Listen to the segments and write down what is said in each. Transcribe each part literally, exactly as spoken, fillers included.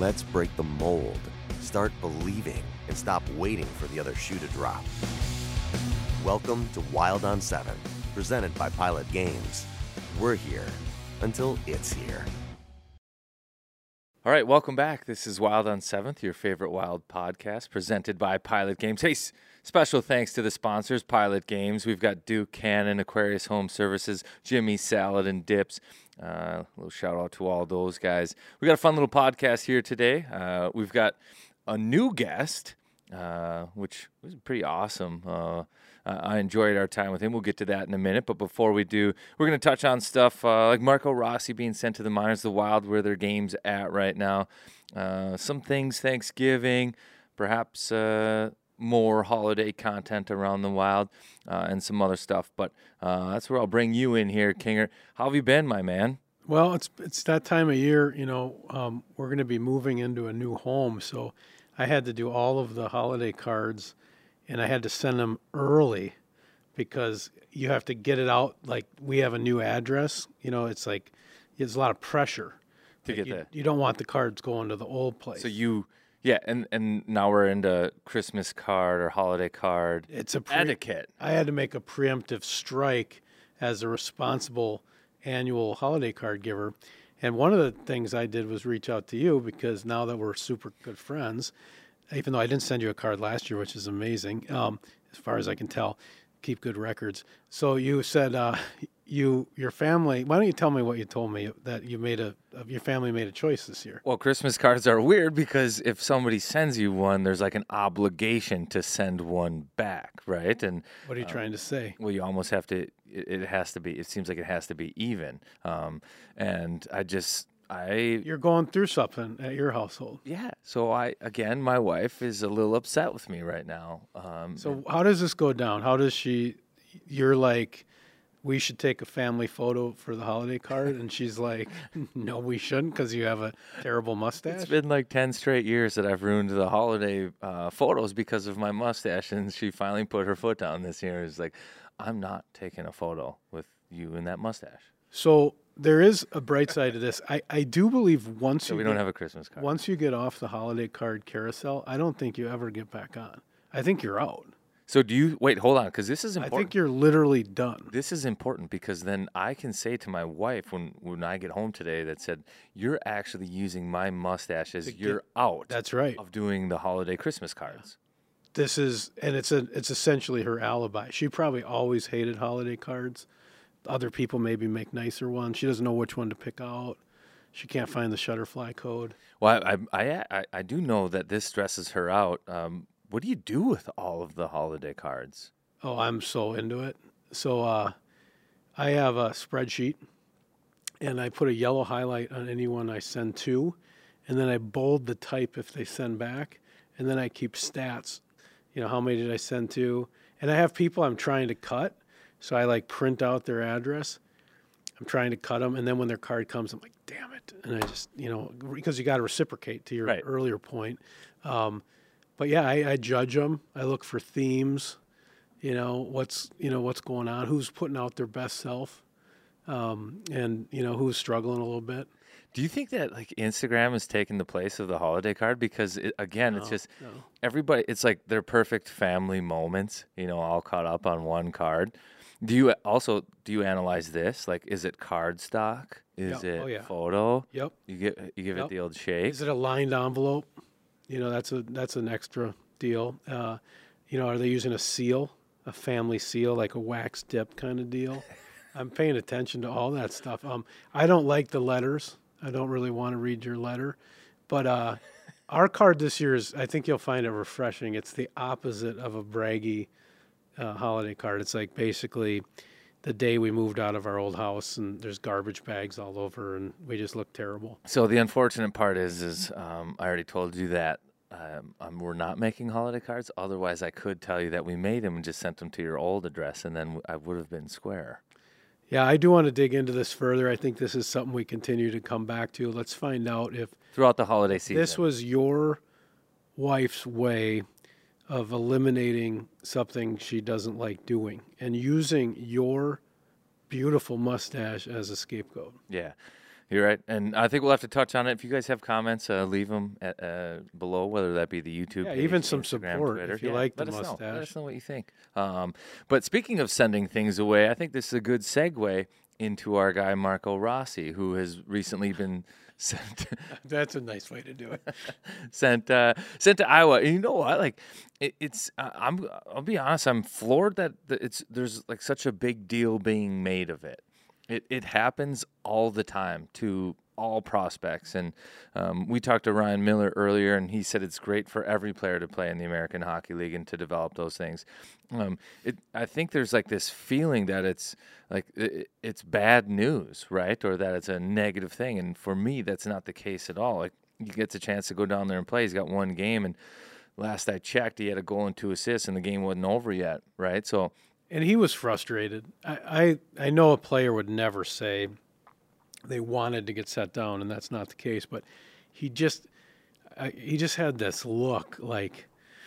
Let's break the mold, start believing, and stop waiting for the other shoe to drop. Welcome to Wild on seven, presented by Pilot Games. We're here until it's here. All right, welcome back. This is Wild on seventh, your favorite Wild podcast, presented by Pilot Games. Hey, special thanks to the sponsors, Pilot Games. We've got Duke Cannon, Aquarius Home Services, Jimmy Salad and Dips. Uh, a little shout out to all those guys. We got a fun little podcast here today. Uh, we've got a new guest, uh, which was pretty awesome. Uh, I enjoyed our time with him. We'll get to that in a minute. But before we do, we're going to touch on stuff uh, like Marco Rossi being sent to the minors, the Wild, where their game's at right now. Uh, some things, Thanksgiving, perhaps uh, more holiday content around the Wild, uh, and some other stuff. But uh, that's where I'll bring you in here, Kinger. How have you been, my man? Well, it's it's that time of year. You know, um, we're going to be moving into a new home, so I had to do all of the holiday cards. And I had to send them early because you have to get it out. Like, we have a new address. You know, it's like there's a lot of pressure to like get you, that. You don't want the cards going to the old place. So you, yeah, and, and now we're into Christmas card or holiday card it's a pre- etiquette. I had to make a preemptive strike as a responsible annual holiday card giver. And one of the things I did was reach out to you because now that we're super good friends, even though I didn't send you a card last year, which is amazing, um, as far as I can tell, keep good records. So you said uh, you your family. Why don't you tell me what you told me that you made a your family made a choice this year? Well, Christmas cards are weird because if somebody sends you one, there's like an obligation to send one back, right? And what are you um, trying to say? Well, you almost have to. It, it has to be. It seems like it has to be even. Um, and I just. I, You're going through something at your household. Yeah. So I, again, my wife is a little upset with me right now. Um, so and, how does this go down? How does she, you're like, we should take a family photo for the holiday card. And she's like, no, we shouldn't because you have a terrible mustache. It's been like ten straight years that I've ruined the holiday uh, photos because of my mustache. And she finally put her foot down this year. It's like, I'm not taking a photo with you and that mustache. So there is a bright side to this. I, I do believe once so you we get, don't have a Christmas card. Once you get off the holiday card carousel, I don't think you ever get back on. I think you're out. So do you wait? Hold on, because this is important. I think you're literally done. This is important because then I can say to my wife when when I get home today that said you're actually using my mustache as you're get, out. That's right. Of doing the holiday Christmas cards. This is and it's a it's essentially her alibi. She probably always hated holiday cards. Other people maybe make nicer ones. She doesn't know which one to pick out. She can't find the Shutterfly code. Well, I I I, I do know that this stresses her out. Um, what do you do with all of the holiday cards? Oh, I'm so into it. So uh, I have a spreadsheet, and I put a yellow highlight on anyone I send to, and then I bold the type if they send back, and then I keep stats. You know, how many did I send to? And I have people I'm trying to cut. So I like print out their address. I'm trying to cut them, and then when their card comes, I'm like, damn it! And I just, you know, because you got to reciprocate to your right. earlier point. Um, but yeah, I, I judge them. I look for themes. You know, what's you know what's going on? Who's putting out their best self, um, and you know who's struggling a little bit. Do you think that like Instagram is taking the place of the holiday card? Because it, again, no, it's just no. everybody. It's like their perfect family moments. You know, all caught up on one card. Do you also do you analyze this? Like, is it card stock? Is yep. it oh, yeah. photo? Yep. You get you give yep. it the old shake. Is it a lined envelope? You know, that's a that's an extra deal. Uh, you know, are they using a seal, a family seal, like a wax dip kind of deal? I'm paying attention to all that stuff. Um, I don't like the letters. I don't really want to read your letter, but uh, our card this year is. I think you'll find it refreshing. It's the opposite of a braggy uh, holiday card. It's like basically the day we moved out of our old house, and there's garbage bags all over, and we just look terrible. So the unfortunate part is, is um, I already told you that um, um, we're not making holiday cards. Otherwise, I could tell you that we made them and just sent them to your old address, and then I would have been square. Yeah, I do want to dig into this further. I think this is something we continue to come back to. Let's find out if throughout the holiday season, this was your wife's way of eliminating something she doesn't like doing and using your beautiful mustache as a scapegoat. Yeah. You're right, and I think we'll have to touch on it. If you guys have comments, uh, leave them at, uh, below, whether that be the YouTube Yeah, page, even some Instagram, support Twitter. if you Yeah, like the let us mustache. know. Let us know what you think. Um, but speaking of sending things away, I think this is a good segue into our guy Marco Rossi, who has recently been sent. That's a nice way to do it. sent uh, sent to Iowa. And you know what? Like it, it's uh, I'm I'll be honest. I'm floored that the, it's there's like such a big deal being made of it. It it happens all the time to all prospects. And um, we talked to Ryan Miller earlier, and he said it's great for every player to play in the American Hockey League and to develop those things. Um, it, I think there's like this feeling that it's like it, it's bad news, right? Or that it's a negative thing. And for me, that's not the case at all. Like he gets a chance to go down there and play. He's got one game, and last I checked, he had a goal and two assists, and the game wasn't over yet, right? So. And he was frustrated. I, I, I know a player would never say they wanted to get set down, and that's not the case. But he just I, he just had this look like,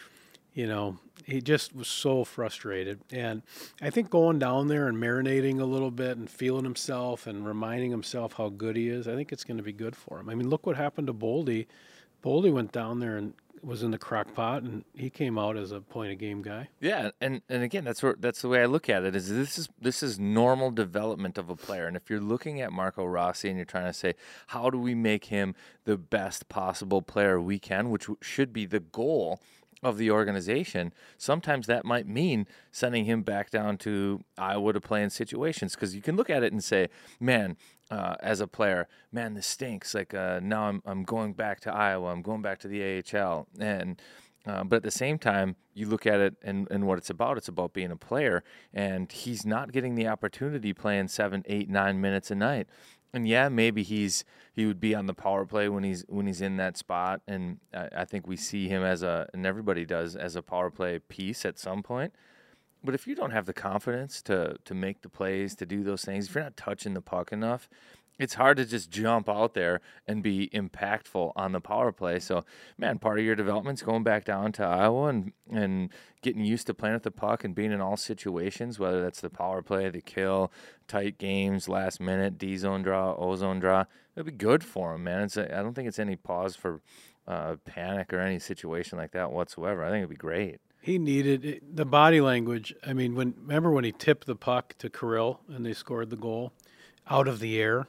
you know, he just was so frustrated. And I think going down there and marinating a little bit and feeling himself and reminding himself how good he is, I think it's going to be good for him. I mean, look what happened to Boldy. Boldy went down there and was in the crock pot, and he came out as a point a game guy. Yeah, and, and again, that's where that's the way I look at it. Is this is this is normal development of a player, and if you're looking at Marco Rossi and you're trying to say, how do we make him the best possible player we can, which should be the goal of the organization, sometimes that might mean sending him back down to Iowa to play in situations, because you can look at it and say, man, uh, as a player, man, this stinks. Like uh, now I'm I'm going back to Iowa. I'm going back to the A H L. And uh, but at the same time, you look at it and, and what it's about. It's about being a player, and he's not getting the opportunity playing seven, eight, nine minutes a night. And yeah, maybe he's he would be on the power play when he's when he's in that spot, and I, I think we see him as a, and everybody does, as a power play piece at some point. But if you don't have the confidence to to make the plays, to do those things, if you're not touching the puck enough, it's hard to just jump out there and be impactful on the power play. So, man, part of your development's going back down to Iowa and, and getting used to playing with the puck and being in all situations, whether that's the power play, the kill, tight games, last minute, D-zone draw, O-zone draw. It'll be good for him, man. It's a, I don't think it's any pause for uh, panic or any situation like that whatsoever. I think it'd be great. He needed it, the body language. I mean, when remember when he tipped the puck to Kirill and they scored the goal out of the air?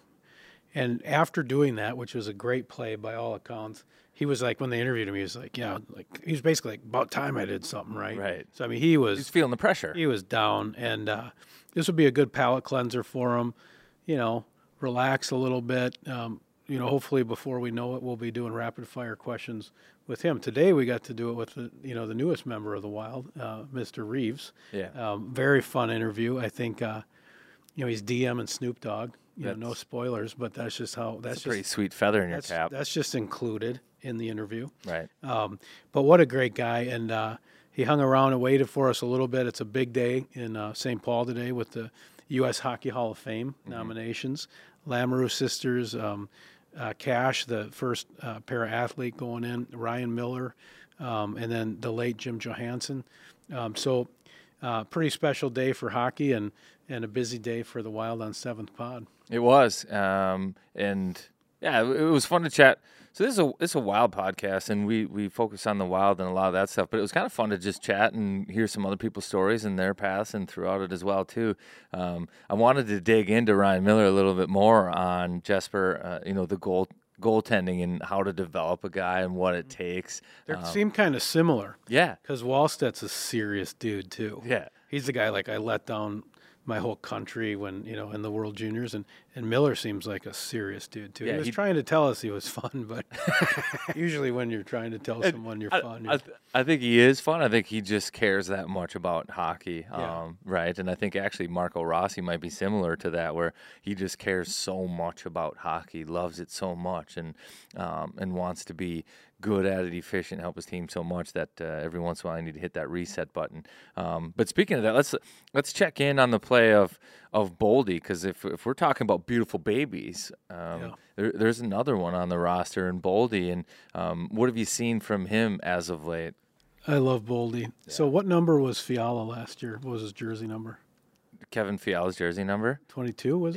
And after doing that, which was a great play by all accounts, he was like, when they interviewed him, he was like, yeah, like he was basically like, about time I did something right. Right. So, I mean, he was. He's feeling the pressure. He was down, and uh, this would be a good palate cleanser for him. You know, relax a little bit. Um, you know, hopefully before we know it, we'll be doing rapid fire questions with him. Today we got to do it with the, you know, the newest member of the Wild, uh, Mister Reeves. Yeah. Um, very fun interview. I think, uh, you know, he's DMing Snoop Dogg. You know, no spoilers, but that's just how. That's, That's a just, pretty sweet feather in your that's, cap. That's just included in the interview. Right. Um, but what a great guy, and uh, he hung around and waited for us a little bit. It's a big day in uh, Saint Paul today with the U S Hockey Hall of Fame mm-hmm. nominations. Lamoureux sisters, um, uh, Cash, the first uh, para-athlete going in, Ryan Miller, um, and then the late Jim Johansson. Um, so uh, pretty special day for hockey and, and a busy day for the Wild on seventh Pod. It was, um, and yeah, it, it was fun to chat. So this is a this is a Wild podcast, and we, we focus on the Wild and a lot of that stuff. But it was kind of fun to just chat and hear some other people's stories and their paths, and throughout it as well too. Um, I wanted to dig into Ryan Miller a little bit more on Jesper, uh, you know, the goal goaltending and how to develop a guy and what it takes. They um, seem kind of similar. Yeah, because Wallstedt's a serious dude too. Yeah, he's the guy like I let down my whole country when, you know, in the World Juniors, and, and Miller seems like a serious dude too. Yeah, he was he, trying to tell us he was fun, but usually when you're trying to tell someone you're I, fun. I, You're... th- I think he is fun. I think he just cares that much about hockey, um, Yeah. right? And I think actually Marco Rossi might be similar to that, where he just cares so much about hockey, loves it so much, and um, and wants to be good at it, efficient, help his team so much that uh, every once in a while I need to hit that reset button. Um, but speaking of that, let's let's check in on the play of of Boldy, because if if we're talking about beautiful babies, um, Yeah. there, there's another one on the roster in Boldy. And um, what have you seen from him as of late? I love Boldy. Yeah. So what number was Fiala last year? What was his jersey number? Kevin Fiala's jersey number? twenty-two, was Yep. he?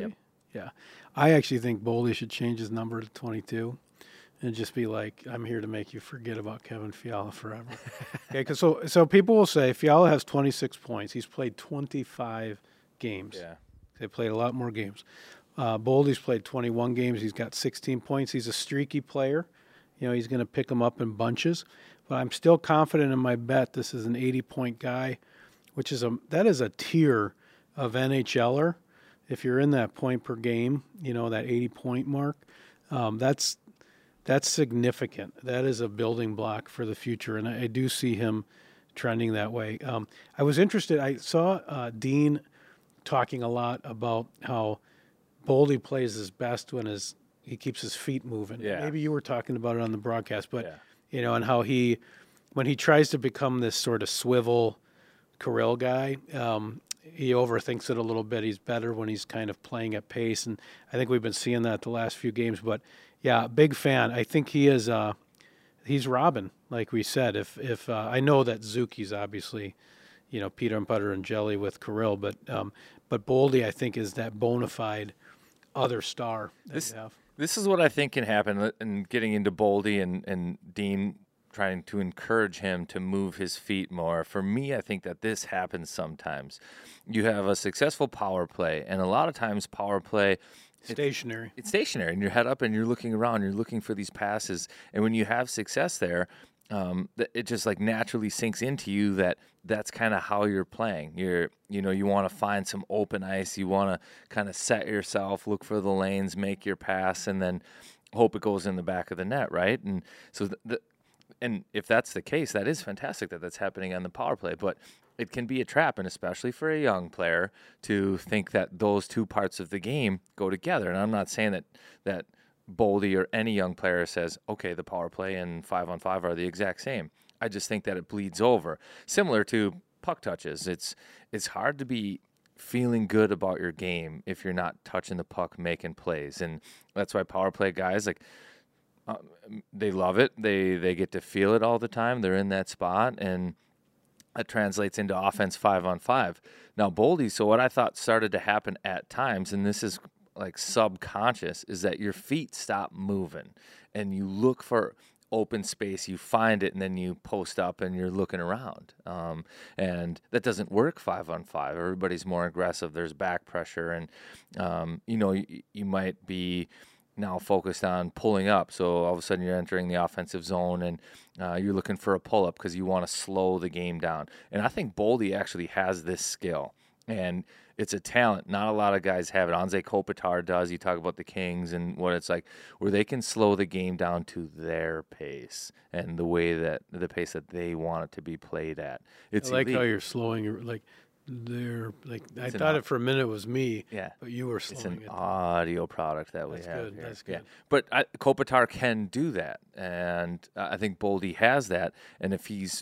Yeah. I actually think Boldy should change his number to twenty-two and just be like, I'm here to make you forget about Kevin Fiala forever. Okay, because so, so people will say Fiala has twenty-six points. He's played twenty-five games. Yeah. They played a lot more games. Uh, Boldy's played twenty-one games. He's got sixteen points. He's a streaky player. You know, he's going to pick them up in bunches. But I'm still confident in my bet. This is an eighty-point guy, which is a that is a tier of NHLer. If you're in that point per game, you know, that eighty-point mark, um, that's that's significant. That is a building block for the future, and I, I do see him trending that way. Um, I was interested. I saw uh, Dean talking a lot about how Boldy plays his best when his he keeps his feet moving. Yeah. Maybe you were talking about it on the broadcast, but Yeah. you know, and how he when he tries to become this sort of swivel Kirill guy, um, he overthinks it a little bit. He's better when he's kind of playing at pace, and I think we've been seeing that the last few games. But yeah, big fan. I think he is. Uh, he's Robin, like we said. If if uh, I know that Zuki's obviously, you know, Peter and butter and jelly with Kirill, but um, but Boldy, I think, is that bona fide other star that This- you have. This is what I think can happen, and getting into Boldy and, and Dean trying to encourage him to move his feet more. For me, I think that this happens sometimes. You have a successful power play, and a lot of times power play, Stationary. it's stationary, and you're head up and you're looking around, you're looking for these passes, and when you have success there, um, th- it just like naturally sinks into you that that's kind of how you're playing. You're, you know, you want to find some open ice, you want to kind of set yourself, look for the lanes, make your pass, and then hope it goes in the back of the net, right? And so, the, the and if that's the case, that is fantastic that that's happening on the power play, but it can be a trap, and especially for a young player to think that those two parts of the game go together. And I'm not saying that that Boldy or any young player says, okay, the power play and five on five are the exact same. I just think that it bleeds over. Similar to puck touches. It's it's hard to be feeling good about your game if you're not touching the puck, making plays. And that's why power play guys, like, uh, they love it. They they get to feel it all the time. They're in that spot, and that translates into offense five on five. Now, Boldy, so what I thought started to happen at times, and this is like subconscious, is that your feet stop moving and you look for open space, you find it, and then you post up and you're looking around. Um, and that doesn't work five on five. Everybody's more aggressive. There's back pressure, and um, you know, you, you might be now focused on pulling up. So all of a sudden you're entering the offensive zone, and uh, you're looking for a pull up because you want to slow the game down. And I think Boldy actually has this skill, and it's a talent. Not a lot of guys have it. Anze Kopitar does. You talk about the Kings and what it's like, where they can slow the game down to their pace and the way that the pace that they want it to be played at. It's I like elite. how you're slowing your like. They're like I It's an thought au- it for a minute was me, Yeah. but you were It's slowing an it. audio product that we That's have good, here. that's Yeah. good. But I, Kopitar can do that, and uh, I think Boldy has that. And if he's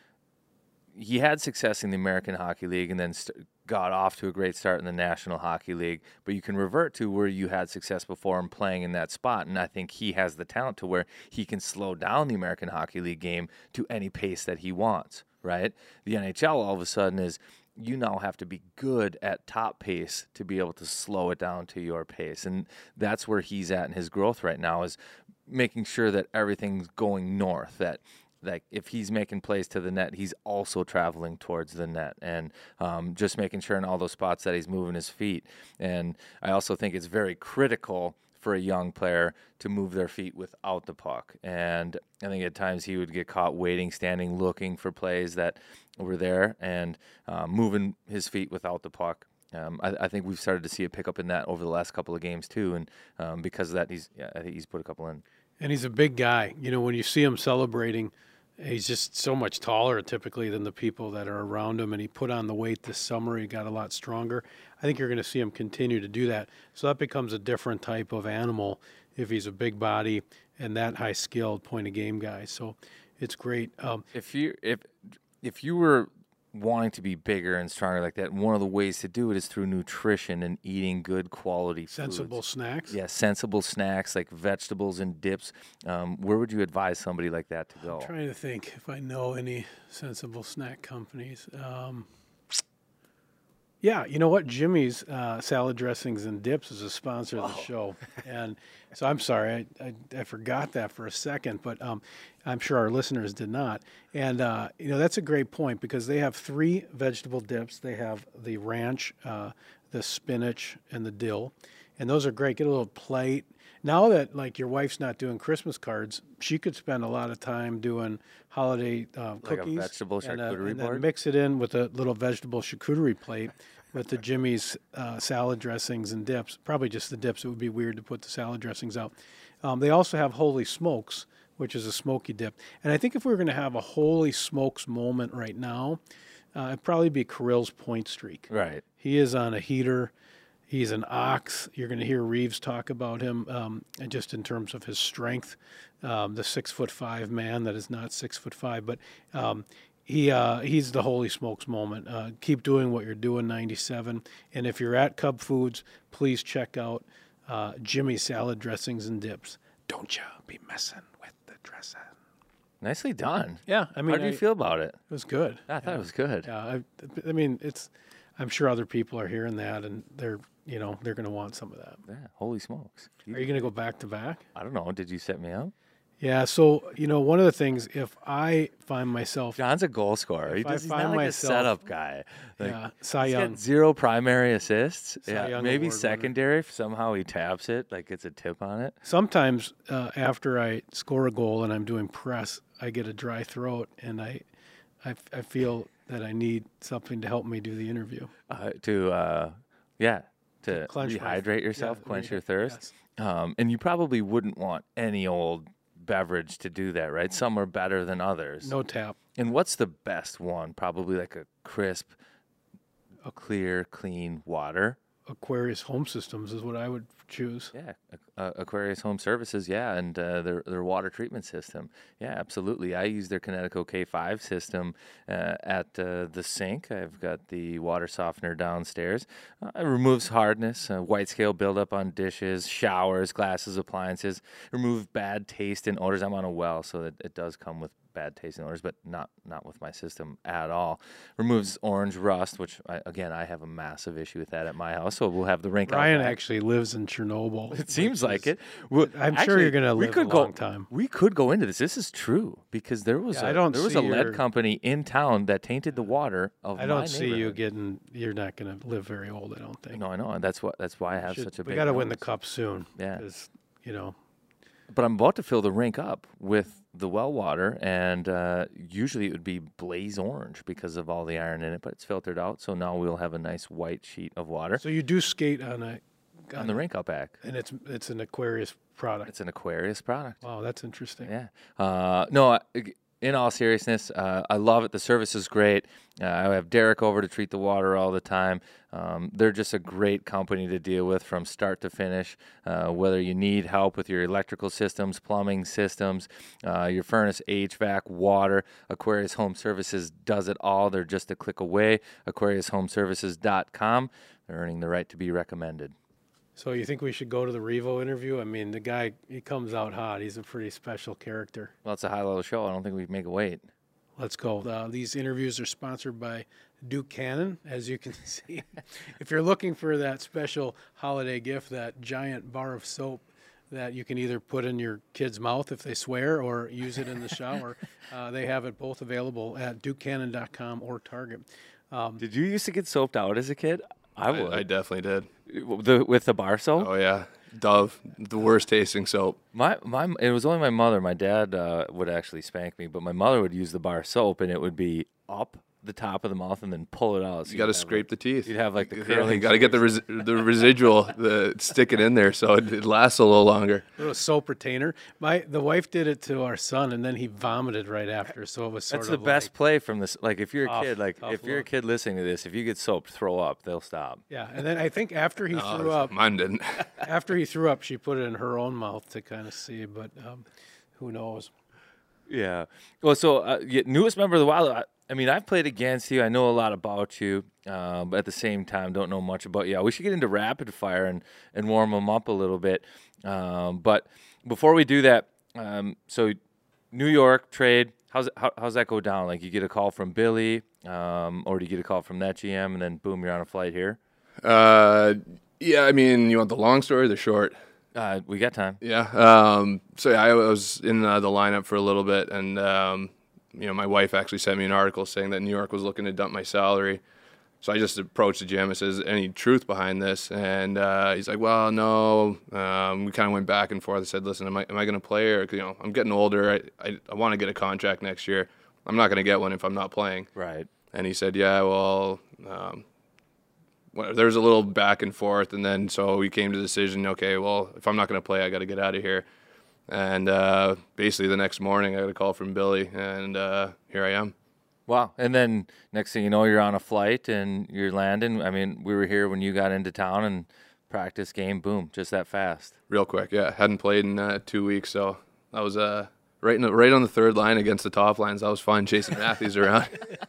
he had success in the American Hockey League, and then st- got off to a great start in the National Hockey League, but you can revert to where you had success before and playing in that spot. And I think he has the talent to where he can slow down the American Hockey League game to any pace that he wants. Right? The N H L all of a sudden is, you now have to be good at top pace to be able to slow it down to your pace. And that's where he's at in his growth right now, is making sure that everything's going north, that like if he's making plays to the net, he's also traveling towards the net, and um, just making sure in all those spots that he's moving his feet. And I also think it's very critical for a young player to move their feet without the puck. And I think at times he would get caught waiting, standing, looking for plays that were there, and uh, moving his feet without the puck. Um, I, I think we've started to see a pickup in that over the last couple of games too, and um, because of that, he's yeah, I think he's put a couple in. And he's a big guy. You know, when you see him celebrating, he's just so much taller typically than the people that are around him. And he put on the weight this summer. He got a lot stronger. I think you're going to see him continue to do that. So that becomes a different type of animal if he's a big body and that high skilled point of game guy. So it's great. Um, If you if if you were wanting to be bigger and stronger like that, one of the ways to do it is through nutrition and eating good quality sensible foods. snacks. Yeah, sensible snacks like vegetables and dips. Um, where would you advise somebody like that to go? I'm trying to think if I know any sensible snack companies. Um, Yeah, you know what? Jimmy's uh, Salad Dressings and Dips is a sponsor of the show, and so I'm sorry, I, I, I forgot that for a second, but um, I'm sure our listeners did not. And uh, you know that's a great point because they have three vegetable dips. They have the ranch, uh, the spinach, and the dill, and those are great. Get a little plate. Now that like your wife's not doing Christmas cards, she could spend a lot of time doing holiday uh, Like a cookies vegetable and, uh, charcuterie and then board? mix it in with a little vegetable charcuterie plate with the Jimmy's uh, salad dressings and dips. Probably just the dips. It would be weird to put the salad dressings out. Um, they also have Holy Smokes, which is a smoky dip. And I think if we were going to have a Holy Smokes moment right now, uh, it'd probably be Kirill's Point Streak. Right. He is on a heater. He's an ox. You're going to hear Reeves talk about him um, and just in terms of his strength, um, the six foot five man that is not six foot five, but um, he uh, he's the Holy Smokes moment. Uh, keep doing what you're doing, ninety-seven. And if you're at Cub Foods, please check out uh, Jimmy's Salad Dressings and Dips. Don't you be messing with the dressing. Nicely done. Yeah, I mean, How do you I- feel about it? It was good. I thought it was good. Yeah, I, I mean, it's. I'm sure other people are hearing that, and they're, you know, they're going to want some of that. Yeah. Holy smokes. You- Are you going to go back to back? I don't know. Did you set me up? Yeah. So you know, one of the things, if I find myself, John's a goal scorer. He If I does, he's not find like myself- a setup guy. Like, yeah, Cy he's Young, got zero primary assists. Cy yeah, Young maybe Award winner. secondary. If somehow he taps it, like gets a tip on it. sometimes uh, after I score a goal and I'm doing press, I get a dry throat, and I, I, I feel that I need something to help me do the interview. Uh, to uh, yeah, to Clench my- rehydrate yourself, yeah, quench rehydrate, your thirst. Um, and you probably wouldn't want any old beverage to do that, right? Some are better than others. No tap. And what's the best one? Probably like a crisp, a clear, clean water. Aquarius Home Systems is what I would choose. Yeah, uh, Aquarius Home Services. Yeah, and uh, their their water treatment system. Yeah, absolutely. I use their Kinetico K five system uh, at uh, the sink. I've got the water softener downstairs. Uh, it removes hardness, uh, white scale buildup on dishes, showers, glasses, appliances. Remove bad taste and odors. I'm on a well, so it, it does come with bad taste and odors, but not not with my system at all. Removes orange rust, which I, again I have a massive issue with that at my house. So we'll have the rink. out Ryan back. actually lives in Chernobyl. It seems which like is- it. Well, I'm sure actually, you're going to we live could a go, long time. We could go into this. This is true because there was Yeah, a, I don't there was see a lead your- company in town that tainted the water of I my don't see you neighborhood. getting. You're not going to live very old. I don't think. No, I know, and that's what that's why I have Should- such a we big. got to win the nose. cup soon. Yeah. Because you know. But I'm about to fill the rink up with the well water, and uh, usually it would be blaze orange because of all the iron in it, but it's filtered out. So now we'll have a nice white sheet of water So you do skate on a. on the rink out back. And it's it's an Aquarius product. It's an Aquarius product. Wow, that's interesting. Yeah. Uh, no, I- in all seriousness, uh, I love it. The service is great. Uh, I have Derek over to treat the water all the time. Um, they're just a great company to deal with from start to finish. Uh, whether you need help with your electrical systems, plumbing systems, uh, your furnace, H V A C, water, Aquarius Home Services does it all. They're just a click away. Aquarius Home Services dot com. They're earning the right to be recommended. So you think we should go to the Revo interview? I mean, the guy, he comes out hot. He's a pretty special character. Well, it's a high-level show. I don't think we make a wait. Let's go. Uh, these interviews are sponsored by Duke Cannon, as you can see. If you're looking for that special holiday gift, that giant bar of soap that you can either put in your kid's mouth if they swear or use it in the shower, uh, they have it both available at duke cannon dot com or Target. Did you used to get soaped out as a kid? I would. I, I definitely did. The, with the bar soap? Oh yeah, Dove, the worst tasting soap. My my it was only my mother. My dad uh, would actually spank me, but my mother would use the bar soap, and it would be up the top of the mouth and then pull it out. So You got to you'd have, scrape the teeth. You'd have like the Yeah, curling. you got to get the res- the residual, the stick it in there so it, it lasts a little longer. Little soap retainer. My the wife did it to our son, and then he vomited right after. So it was sort That's the of best like- play from this. Like if you're a Tough, kid, like tough if you're a look. kid listening to this, if you get soaped, throw up. They'll stop. yeah, and then I think after he Oh, threw up, mine didn't. after he threw up, she put it in her own mouth to kind of see, but um, who knows? Yeah. Well, so uh, yeah, newest member of the Wild. I, I mean, I've played against you. I know a lot about you, uh, but at the same time, don't know much about you. We should get into rapid fire and, and warm them up a little bit. Um, but before we do that, um, so New York trade, how's it, how, how's that go down? Like you get a call from Billy, um, or do you get a call from that G M, and then boom, you're on a flight here? Uh, yeah, I mean, you want the long story or the short? Uh, we got time. Yeah. Um, so yeah, I was in uh, the lineup for a little bit, and um, you know, my wife actually sent me an article saying that New York was looking to dump my salary. So I just approached the G M and says, "Any truth behind this?" And uh, he's like, "Well, no." Um, we kind of went back and forth. I said, "Listen, am I am I going to play? Or you know, I'm getting older. I I, I want to get a contract next year. I'm not going to get one if I'm not playing." Right. And he said, "Yeah, well." Um, well, there was a little back and forth, and then so we came to the decision, okay, well, if I'm not going to play, I got to get out of here. And uh, basically the next morning, I got a call from Billy, and uh, here I am. Wow. And then next thing you know, you're on a flight and you're landing. I mean, we were here when you got into town and practice game, boom, just that fast. Real quick, yeah. Hadn't played in uh, two weeks, so that was uh, right in the, right on the third line against the top lines. That was fun chasing Matthews around.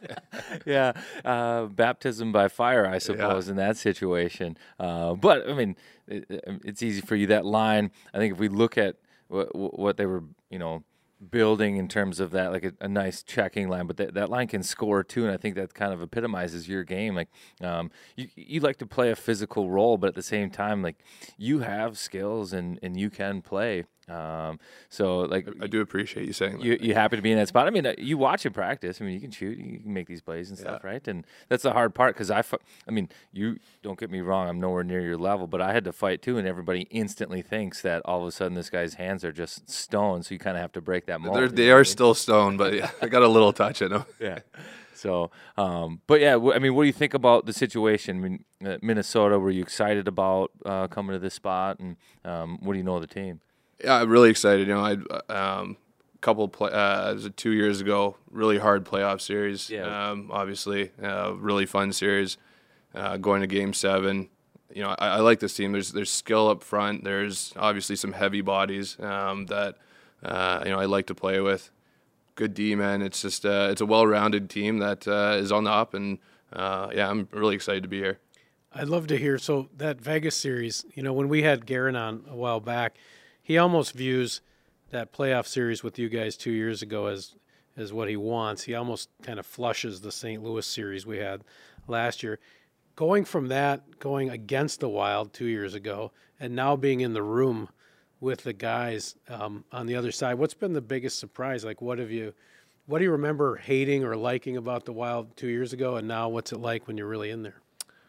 Yeah, uh, baptism by fire, I suppose, yeah. in that situation. Uh, but, I mean, it, it's easy for you. That line, I think if we look at what, what they were, you know, building in terms of that, like a, a nice checking line, but that, that line can score too, and I think that kind of epitomizes your game. Like, um, you you like to play a physical role, but at the same time, like, you have skills and, and you can play. Um, so like, I do appreciate you saying that. You you happy to be in that spot? I mean, uh, you watch it practice. I mean, you can shoot, you can make these plays and stuff, yeah. right? And that's the hard part because I, fu- I mean, you don't get me wrong, I'm nowhere near your level, but I had to fight too, and everybody instantly thinks that all of a sudden this guy's hands are just stone, so you kind of have to break that mold. They're, they are still stone, but yeah, I got a little touch in them. Yeah. So, um, but yeah, w- I mean, what do you think about the situation? I mean, uh, Minnesota, were you excited about uh, coming to this spot, and um, what do you know of the team? Yeah, I'm really excited. You know, I um, couple play, uh, it was two years ago, really hard playoff series. Yeah. Um, obviously, uh, really fun series. Uh, going to Game Seven. You know, I, I like this team. There's there's skill up front. There's obviously some heavy bodies um, that uh, you know I like to play with. Good D, man. It's just uh, it's a well-rounded team that uh, is on the up, and uh, yeah, I'm really excited to be here. I'd love to hear. So that Vegas series, you know, when we had Guerin on a while back, he almost views that playoff series with you guys two years ago as as what he wants. He almost kind of flushes the Saint Louis series we had last year. Going from that, going against the Wild two years ago, and now being in the room with the guys um, on the other side, what's been the biggest surprise? Like, what have you, what do you remember hating or liking about the Wild two years ago, and now what's it like when you're really in there?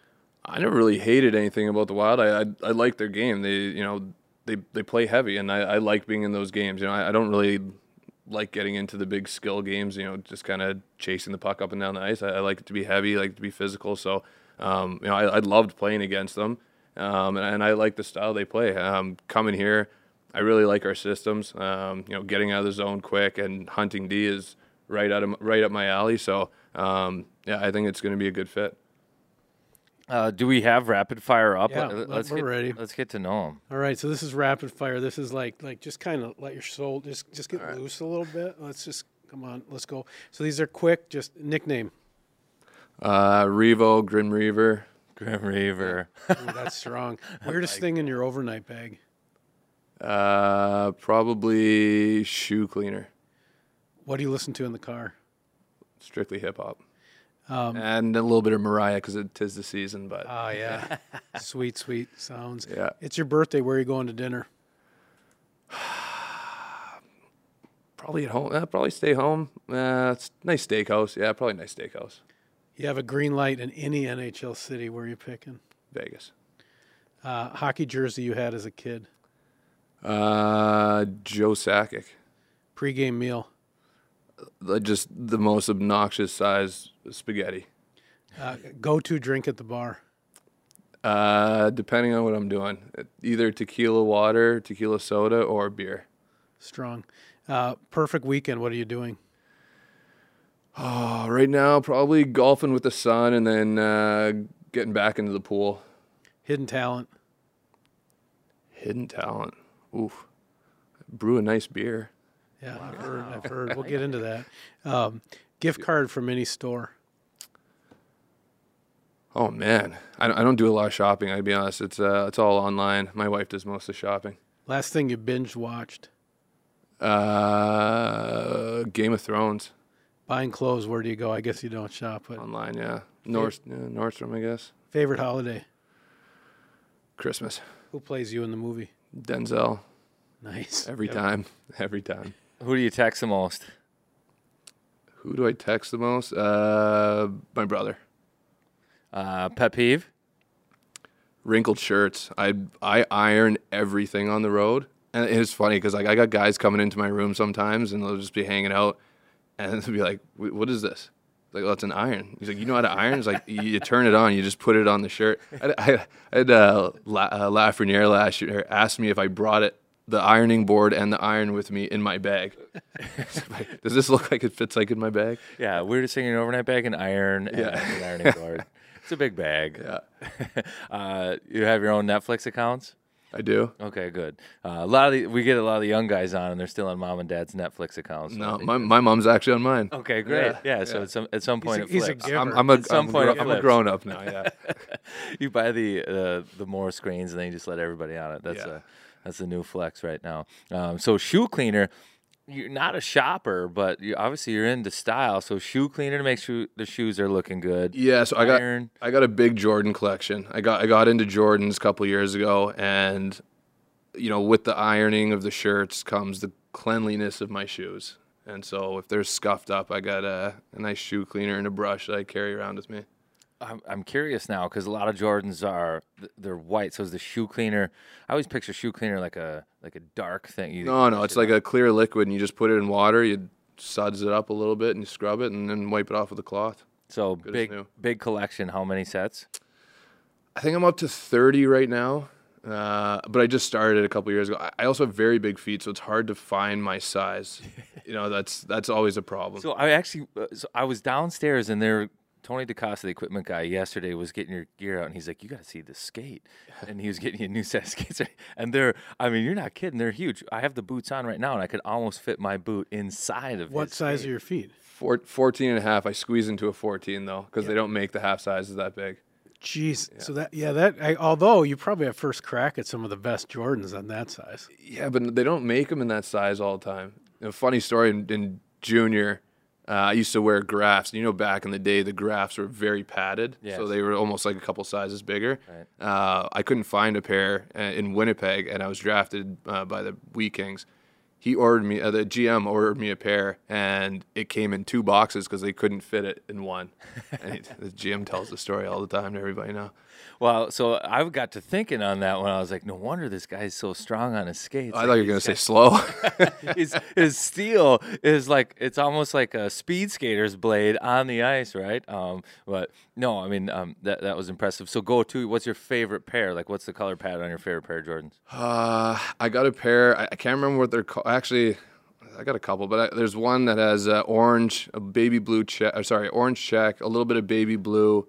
I never really hated anything about the Wild. I I, I like their game. They you know. They they play heavy, and I, I like being in those games. You know, I, I don't really like getting into the big skill games, you know, just kind of chasing the puck up and down the ice. I, I like it to be heavy, I like it to be physical. So, um, you know, I, I loved playing against them, um, and, and I like the style they play. Um, coming here, I really like our systems. Um, you know, getting out of the zone quick and hunting D is right out of right up my alley. So, um, yeah, I think it's going to be a good fit. Uh, do we have rapid fire up? Yeah, let's we're get, ready. Let's get to know them. All right, so this is rapid fire. This is like like just kind of let your soul just just get right. loose a little bit. Let's just come on, let's go. So these are quick. Just nickname. Uh, Revo, Grim Reaver. Grim Reaver. Ooh, that's strong. Weirdest like thing in your overnight bag. Uh, probably shoe cleaner. What do you listen to in the car? Strictly hip hop. Um, and a little bit of Mariah because it is the season, but oh yeah, sweet, sweet sounds. Yeah, it's your birthday. Where are you going to dinner? Probably at home. Uh, probably stay home. Uh, it's nice steakhouse. Yeah, probably nice steakhouse. You have a green light in any N H L city. Where are you picking? Vegas. Uh, hockey jersey you had as a kid? Uh, Joe Sakic. Pre-game meal? Uh, just the most obnoxious size spaghetti. Uh, go-to drink at the bar? Uh, depending on what I'm doing. Either tequila water, tequila soda, or beer. Strong. Uh, perfect weekend. What are you doing? Oh, right now, probably golfing with the son and then uh, getting back into the pool. Hidden talent? Hidden talent. Oof. Brew a nice beer. Yeah, wow. I've heard. I've heard. We'll get into that. Um, gift card from any store? Oh, man. I don't, I don't do a lot of shopping, I'd be honest. It's uh, it's all online. My wife does most of the shopping. Last thing you binge watched? Uh, Game of Thrones. Buying clothes, where do you go? I guess you don't shop, but Online, yeah. Nord, yeah, Nordstrom, I guess. favorite holiday? Christmas. Who plays you in the movie? Denzel. Nice. Every Yep. time. Every time. Who do you text the most? Who do I text the most? Uh, my brother. Uh, pet peeve? Wrinkled shirts. I I iron everything on the road. And it's funny because like I got guys coming into my room sometimes and they'll just be hanging out and they'll be like, "Wh- what is this?" Like, oh, it's an iron. He's like, you know how to iron? It's like, you, you turn it on, you just put it on the shirt. I, I, I had uh, La, uh, Lafreniere last year asked me if I brought it, the ironing board and the iron with me in my bag. Does this look like it fits like in my bag? Yeah, weirdest thing in an overnight bag, an iron and Yeah. an ironing board. It's a big bag. Yeah, uh, you have your own Netflix accounts? I do. Okay, good. Uh, a lot of the, we get a lot of the young guys on, and they're still on mom and dad's Netflix accounts. so No, they- my, my mom's actually on mine. Okay, great. Yeah, Yeah, so yeah. at some at some point a- it he's a flips. giver. I'm, I'm, a, At some I'm, point gro- it I'm a flips. grown up now, yeah. You buy the uh, the more screens, and then you just let everybody on it. That's Yeah. a that's the new flex right now. Um, so shoe cleaner. You're not a shopper, but you, obviously you're into style. So shoe cleaner to make sure the shoes are looking good. Yeah, so I got Iron. I got a big Jordan collection. I got I got into Jordans a couple years ago, and you know, with the ironing of the shirts comes the cleanliness of my shoes. And so if they're scuffed up, I got a, a nice shoe cleaner and a brush that I carry around with me. I'm, I'm curious now because a lot of Jordans are th- they're white. So is the shoe cleaner? I always picture shoe cleaner like a like a dark thing. You, No, no, it's like a clear liquid, and you just put it in water. You suds it up a little bit, and you scrub it, and then wipe it off with a cloth. so as big new. big collection. How many sets? I think I'm up to thirty right now, uh, but I just started a couple years ago. I- I also have very big feet, so it's hard to find my size. You know, that's that's always a problem. So I actually, uh, so I was downstairs and there, Tony DeCosta, the equipment guy, yesterday was getting your gear out, and he's like, "You got to see this skate," and he was getting you a new set of skates, and they're, I mean, you're not kidding, they're huge. I have the boots on right now, and I could almost fit my boot inside of What his size skate. are your feet? Four, fourteen and a half. I squeeze into a fourteen though, because they don't make the half sizes that big. Jeez. So that yeah that I, although you probably have first crack at some of the best Jordans on that size. Yeah, but they don't make them in that size all the time. A funny story in, in junior, uh, I used to wear Grafs. You know, back in the day, the Grafs were very padded, Yes. so they were almost like a couple sizes bigger. Right. Uh, I couldn't find a pair uh, in Winnipeg, and I was drafted uh, by the Wee Kings. He ordered me, uh, the G M ordered me a pair, and it came in two boxes because they couldn't fit it in one. And he, the G M tells the story all the time to everybody now. Well, so I got to thinking on that one. I was like, no wonder this guy's so strong on his skates. I Like, thought you were going he's to say slow. got- his, his steel is like, it's almost like a speed skater's blade on the ice, right? Um, but no, I mean, um, that, that was impressive. So go to, what's your favorite pair? Like, what's the color pattern on your favorite pair of Jordans? Uh, I got a pair. I, I can't remember what they're called. Actually, I got a couple, but I, there's one that has uh, orange, a baby blue check. Or sorry, orange check, a little bit of baby blue,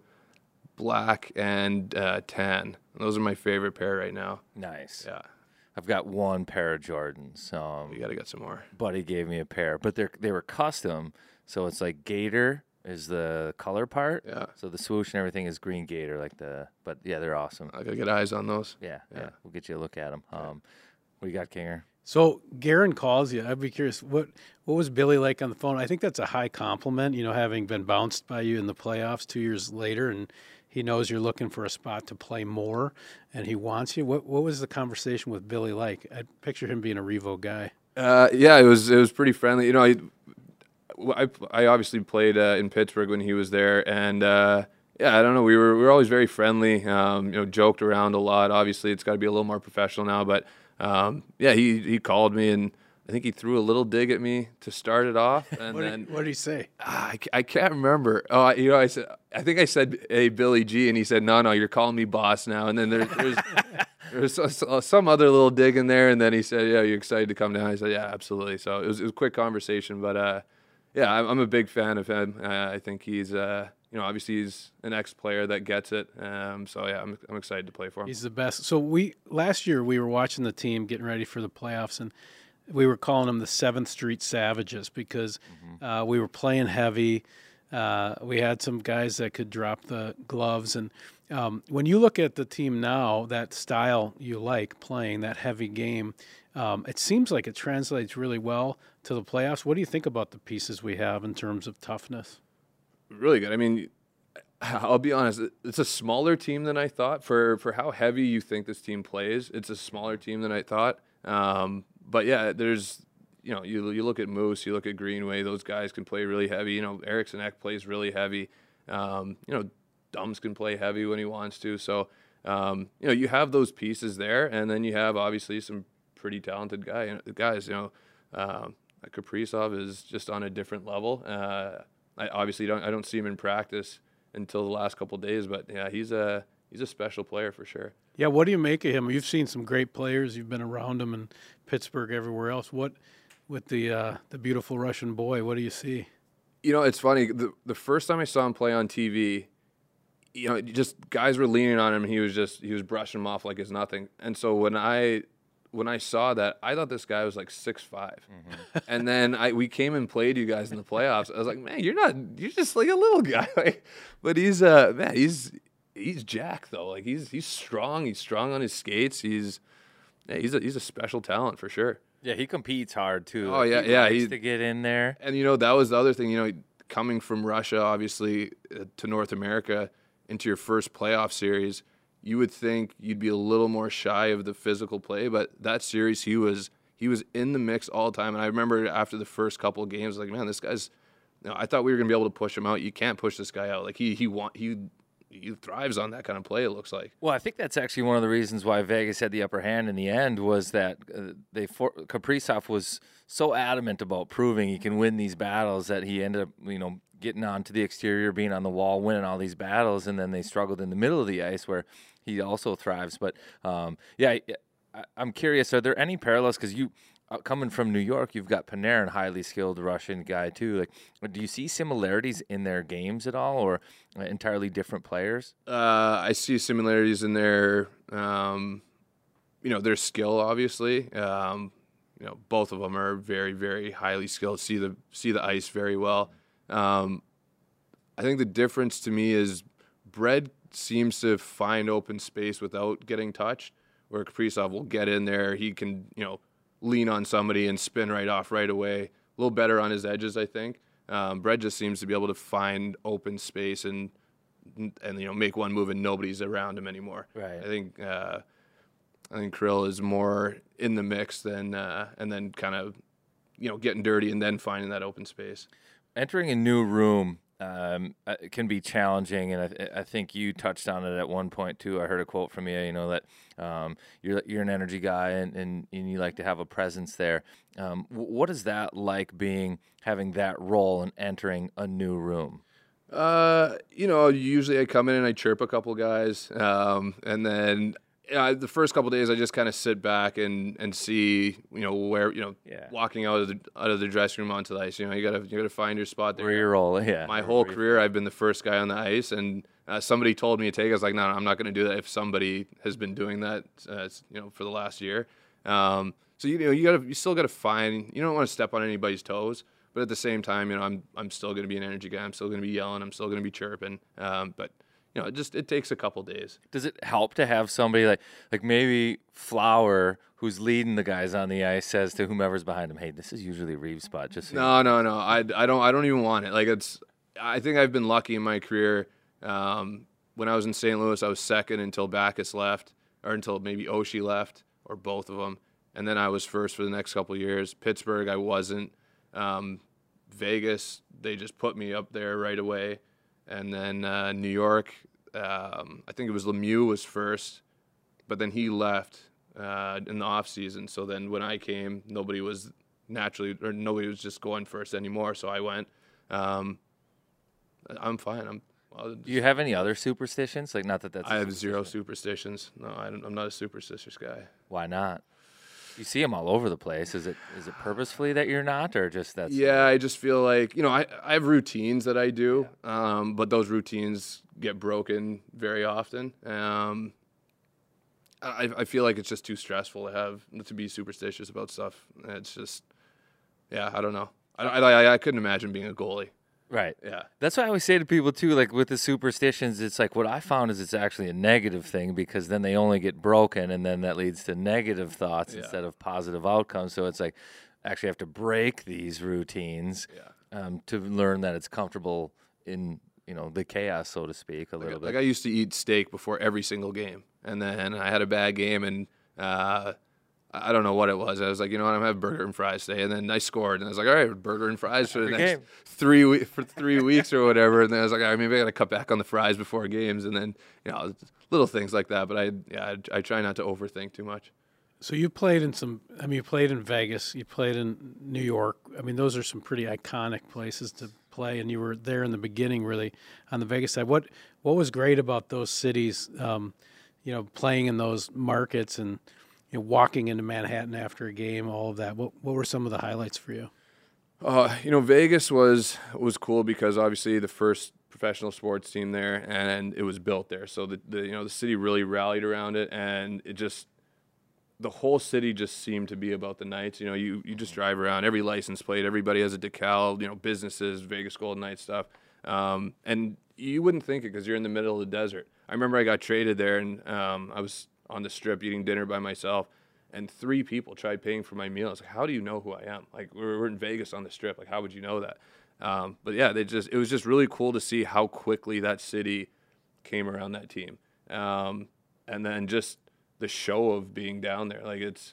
black, and uh, tan. Those are my favorite pair right now. Nice. Yeah, I've got one pair of Jordans. Um, you got to get some more. buddy gave me a pair, but they're they were custom. So it's like Gator is the color part. Yeah. So the swoosh and everything is green Gator, like the. But yeah, they're awesome. I got to get eyes on those. Yeah, yeah, Yeah. We'll get you a look at them. Um, what do you got, Kinger? So Garen calls you. I'd be curious what what was Billy like on the phone? I think that's a high compliment, you know, having been bounced by you in the playoffs two years later, and he knows you're looking for a spot to play more, and he wants you. What what was the conversation with Billy like? I picture him being a Revo guy. Uh, yeah, it was it was pretty friendly. You know, I I, I obviously played uh, in Pittsburgh when he was there, and uh, yeah, I don't know. We were we were always very friendly. Um, you know, joked around a lot. Obviously, it's got to be a little more professional now, but um, yeah, he he called me, and I think he threw a little dig at me to start it off, and What then did, what did he say? ah, I, ca- I can't remember. Oh, I, you know, I said I think I said, "Hey, Billy G," and he said, "No, no, you're calling me boss now." And then there, there's there's so- so- some other little dig in there, and then he said, "Yeah, you excited to come down?" I said, "Yeah, absolutely." So it was, it was a quick conversation, but uh, yeah, I'm, I'm a big fan of him. Uh, I think he's uh, you know, obviously he's an ex-player that gets it. Um, so yeah, I'm I'm excited to play for him. He's the best. So we last year we were watching the team getting ready for the playoffs, and we were calling them the Seventh Street Savages because uh, we were playing heavy. Uh, we had some guys that could drop the gloves, and Um, when you look at the team now, that style you like playing, that heavy game, um, it seems like it translates really well to the playoffs. What do you think about the pieces we have in terms of toughness? Really good. I mean, I'll be honest, it's a smaller team than I thought. For for how heavy you think this team plays, it's a smaller team than I thought. Um, but yeah, there's, you know, you you look at Moose, you look at Greenway, those guys can play really heavy. You know, Eriksson Ek plays really heavy. Um, you know, Dums can play heavy when he wants to. So, um, you know, you have those pieces there, and then you have obviously some pretty talented guy guys. You know, um, Kaprizov is just on a different level. Uh, I obviously don't I don't see him in practice until the last couple of days, but yeah, he's a he's a special player for sure. Yeah, what do you make of him? You've seen some great players. You've been around him in Pittsburgh, everywhere else. What with the uh, the beautiful Russian boy? What do you see? You know, it's funny. The the first time I saw him play on T V, you know, just guys were leaning on him, and he was just he was brushing him off like it's nothing. And so when I when I saw that, I thought this guy was like six five. Mm-hmm. And then I we came and played you guys in the playoffs. I was like, man, you're not you're just like a little guy. Like, but he's uh man, he's he's jacked though. Like he's he's strong. He's strong on his skates. He's yeah, he's a he's a special talent for sure. Yeah, he competes hard too. Oh like, yeah, he yeah, likes he to get in there. And you know that was the other thing. You know, coming from Russia, obviously uh, to North America into your first playoff series, you would think you'd be a little more shy of the physical play, but that series he was he was in the mix all the time. And I remember after the first couple of games, like, man, this guy's. You know, I thought we were gonna be able to push him out. You can't push this guy out. Like he he want he. He thrives on that kind of play, it looks like. Well, I think that's actually one of the reasons why Vegas had the upper hand in the end was that uh, they for, Kaprizov was so adamant about proving he can win these battles that he ended up, you know, getting onto the exterior, being on the wall, winning all these battles, and then they struggled in the middle of the ice where he also thrives. But, um, yeah, I, I'm curious, are there any parallels? Because you, uh, coming from New York, you've got Panarin, highly skilled Russian guy too. Like, do you see similarities in their games at all, or entirely different players? Uh, I see similarities in their, um, you know, their skill. Obviously, um, you know, both of them are very, very highly skilled. See the see the ice very well. Um, I think the difference to me is Bread seems to find open space without getting touched, where Kaprizov will get in there. He can, you know, lean on somebody and spin right off right away. A little better on his edges, I think. Um, Bread just seems to be able to find open space and and you know make one move and nobody's around him anymore. Right. I think uh, I think Krill is more in the mix than uh, and then kind of you know getting dirty and then finding that open space. Entering a new room um, it can be challenging, and I, I think you touched on it at one point too. I heard a quote from you, you know, that um, you're you're an energy guy and, and, and you like to have a presence there. Um, what is that like, being having that role and entering a new room? Uh, you know, usually I come in and I chirp a couple guys, um, and then. Yeah, the first couple of days I just kind of sit back and, and see, you know, where, you know, yeah. walking out of the out of the dressing room onto the ice. You know, you gotta you gotta find your spot there. Where your role, yeah. My whole career I've been the first guy on the ice, and uh, somebody told me to take. I was like, no, no I'm not going to do that. If somebody has been doing that, uh, you know, for the last year, um, so you know, you gotta you still gotta find. You don't want to step on anybody's toes, but at the same time, you know, I'm I'm still going to be an energy guy. I'm still going to be yelling. I'm still going to be chirping. Um, but you know, it just it takes a couple days. Does it help to have somebody like like maybe Flower, who's leading the guys on the ice, says to whomever's behind him, "Hey, this is usually Reeves' spot." Just so no, no, no. I, I don't I don't even want it. Like it's. I think I've been lucky in my career. Um, when I was in Saint Louis, I was second until Backus left, or until maybe Oshie left, or both of them, and then I was first for the next couple of years. Pittsburgh, I wasn't. Um, Vegas, they just put me up there right away. And then uh, New York, um, I think it was Lemieux was first, but then he left uh, in the off season. So then when I came, nobody was naturally or nobody was just going first anymore. So I went. Um, I'm fine. I'm. Well, Do you have any other superstitions? Like, not that that's. I have zero superstitions. No, I don't, I'm not a superstitious guy. Why not? You see them all over the place. Is it is it purposefully that you're not, or just that's? Yeah, I just feel like, you know, I, I have routines that I do, yeah. um, but those routines get broken very often. Um, I I feel like it's just too stressful to have to be superstitious about stuff. It's just, yeah, I don't know. I I, I couldn't imagine being a goalie. Right. Yeah. That's what I always say to people too. Like with the superstitions, it's like what I found is it's actually a negative thing because then they only get broken, and then that leads to negative thoughts Yeah. instead of positive outcomes. So it's like actually have to break these routines Yeah. um, to learn that it's comfortable in you know the chaos, so to speak, a little Like, bit. like I used to eat steak before every single game, and then I had a bad game, and uh, I don't know what it was. I was like, you know what, I'm gonna have burger and fries today, and then I scored, and I was like, all right, burger and fries for the Every next game. three we- for three weeks or whatever. And then I was like, all right, maybe I gotta cut back on the fries before games, and then you know little things like that. But I yeah, I, I try not to overthink too much. So you played in some. I mean, you played in Vegas. You played in New York. I mean, those are some pretty iconic places to play, and you were there in the beginning, really, on the Vegas side. What What was great about those cities? Um, you know, playing in those markets and you know, walking into Manhattan after a game, all of that. What What were some of the highlights for you? Uh, you know, Vegas was was cool because obviously the first professional sports team there, and it was built there. So the, the you know the city really rallied around it, and it just the whole city just seemed to be about the Knights. You know, you, you just drive around, every license plate, everybody has a decal, you know, businesses, Vegas Golden Knights stuff. Um, and you wouldn't think it because you're in the middle of the desert. I remember I got traded there, and um, I was on the strip eating dinner by myself, and three people tried paying for my meal. I was like, how do you know who I am? Like, we're, we're in Vegas on the strip. Like, how would you know that? Um, but, yeah, they just it was just really cool to see how quickly that city came around that team. Um, and then just the show of being down there, like it's,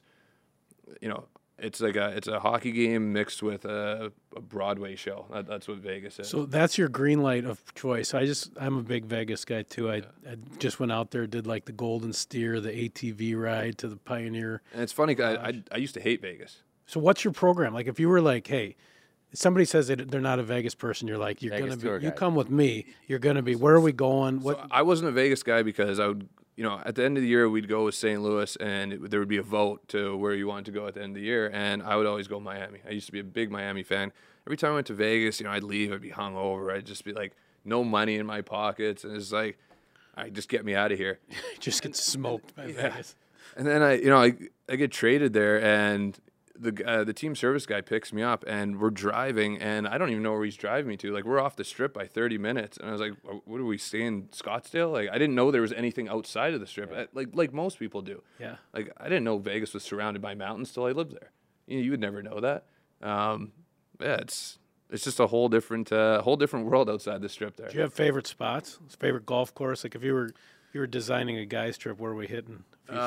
you know, it's like a it's a hockey game mixed with a, a Broadway show. That, that's what Vegas is. So that's your green light of choice. I just I'm a big Vegas guy too. I, I just went out there, did like the Golden Steer, the A T V ride to the Pioneer. And it's funny, 'cause I, I I used to hate Vegas. So what's your program? Like if you were like, hey, somebody says that they're not a Vegas person, you're like, you're Vegas gonna tour be. You guide. come with me. You're gonna be. Where are we going? What? So I wasn't a Vegas guy because I would, you know, at the end of the year we'd go with Saint Louis, and it, there would be a vote to where you wanted to go at the end of the year, and I would always go Miami. I used to be a big Miami fan. Every time I went to Vegas, you know, I'd leave, I'd be hungover, I'd just be like, no money in my pockets, and it's like, all right, just get me out of here. just get smoked by Vegas. And then I, you know, I I get traded there, and the uh, the team service guy picks me up, and we're driving, and I don't even know where he's driving me to. Like, we're off the strip by thirty minutes, and I was like, "What are we staying, Scottsdale?" Like, I didn't know there was anything outside of the strip, yeah. like like most people do. Yeah. Like, I didn't know Vegas was surrounded by mountains till I lived there. You know, you would never know that. Um, yeah, it's it's just a whole different uh, whole different world outside the strip there. Do you have favorite spots? Favorite golf course? Like if you were if you were designing a guy's trip, where are we hitting?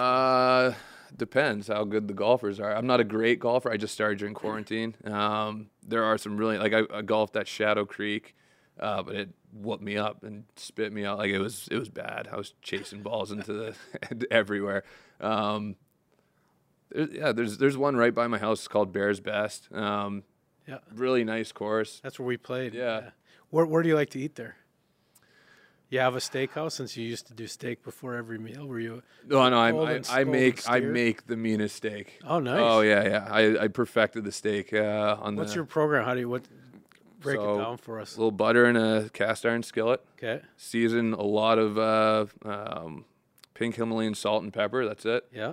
Uh, depends how good the golfers are. I'm not a great golfer. I just started during quarantine. Um, there are some really like I, I golfed at Shadow Creek, uh, but it whooped me up and spit me out. Like it was it was bad. I was chasing balls into the everywhere. Um, there, yeah, there's there's one right by my house. It's called Bears Best. Um, Yeah. really nice course. That's where we played. Yeah. Where Where do you like to eat there? You have a steakhouse since you used to do steak before every meal. Were you? No, no, I, Golden- I, I golden make I steer? make the meanest steak. Oh, nice. Oh yeah, yeah. I, I perfected the steak uh, on What's the your program? How do you what? Break So, it down for us. a little butter in a cast iron skillet. Okay. Season a lot of uh, um, pink Himalayan salt and pepper. That's it. Yeah.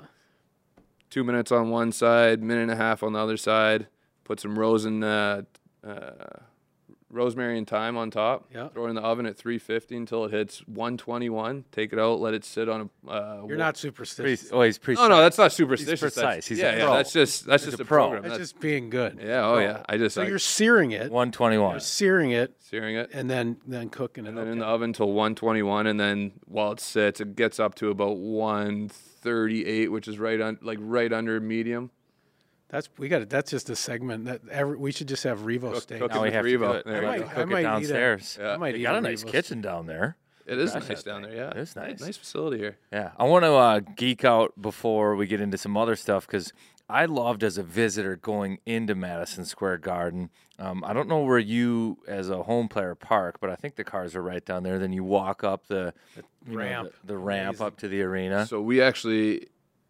Two minutes on one side, minute and a half on the other side. Put some rose and uh, uh, rosemary and thyme on top. Yeah. Throw it in the oven at three fifty until it hits one twenty-one. Take it out. Let it sit on a. Uh, You're wa- not superstitious. Pretty, oh, he's pretty. Oh no, that's not superstitious. He's That's- precise. He's a yeah, yeah. pro. That's just that's He's just a a pro. program. That's That's, just being good. yeah. Oh yeah. I just So like you're searing it. one twenty-one. You're searing it, searing it. and then then cooking it. And then okay. in the oven until one twenty-one, and then while it sits, it gets up to about one thirty-eight, which is right on, like right under medium. That's we got it. That's just a segment that every, we should just have Revo Cook- steak. cook Now we with have to Revo. do it. There I you might- go. I Cook might it eat a- downstairs. I might They eat got a a nice Revo kitchen down there. It is Gosh, nice that down thing. there, yeah. It is nice. Nice facility here. Yeah, I want to uh, geek out before we get into some other stuff because I loved as a visitor going into Madison Square Garden. Um, I don't know where you, as a home player, park, but I think the cars are right down there. Then you walk up the you know, Ramp. the, the ramp Amazing. up to the arena. So we actually,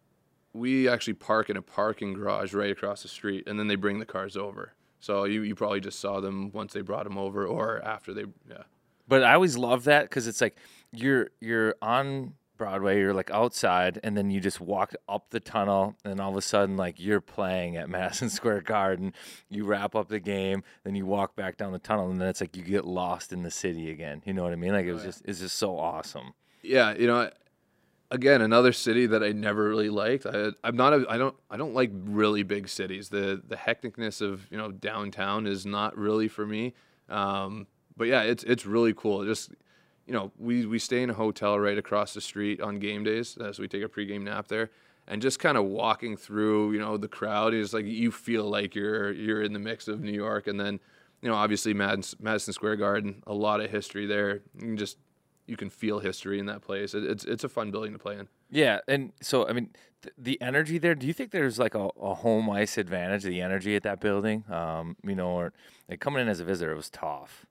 we actually park in a parking garage right across the street, and then they bring the cars over. So you, you probably just saw them once they brought them over, or after they, yeah. But I always love that because it's like you're you're on Broadway, you're like outside, and then you just walk up the tunnel, and all of a sudden, like you're playing at Madison Square Garden. You wrap up the game, then you walk back down the tunnel, and then it's like you get lost in the city again. You know what I mean? Like it was Oh, yeah. just, it's just so awesome. Yeah, you know, again, another city that I never really liked. I, I'm not a, I don't, I don't like really big cities. The the hecticness of you know downtown is not really for me. Um, but yeah, it's it's really cool. Just you know, we we stay in a hotel right across the street on game days, as we take a pregame nap there, and just kind of walking through, you know, the crowd is like you feel like you're you're in the mix of New York, and then you know, obviously Madison, Madison Square Garden, a lot of history there. You can just you can feel history in that place. It, it's it's a fun building to play in. Yeah, and so I mean, th- the energy there. Do you think there's like a, a home ice advantage? The energy at that building, um, you know, or like coming in as a visitor, it was tough.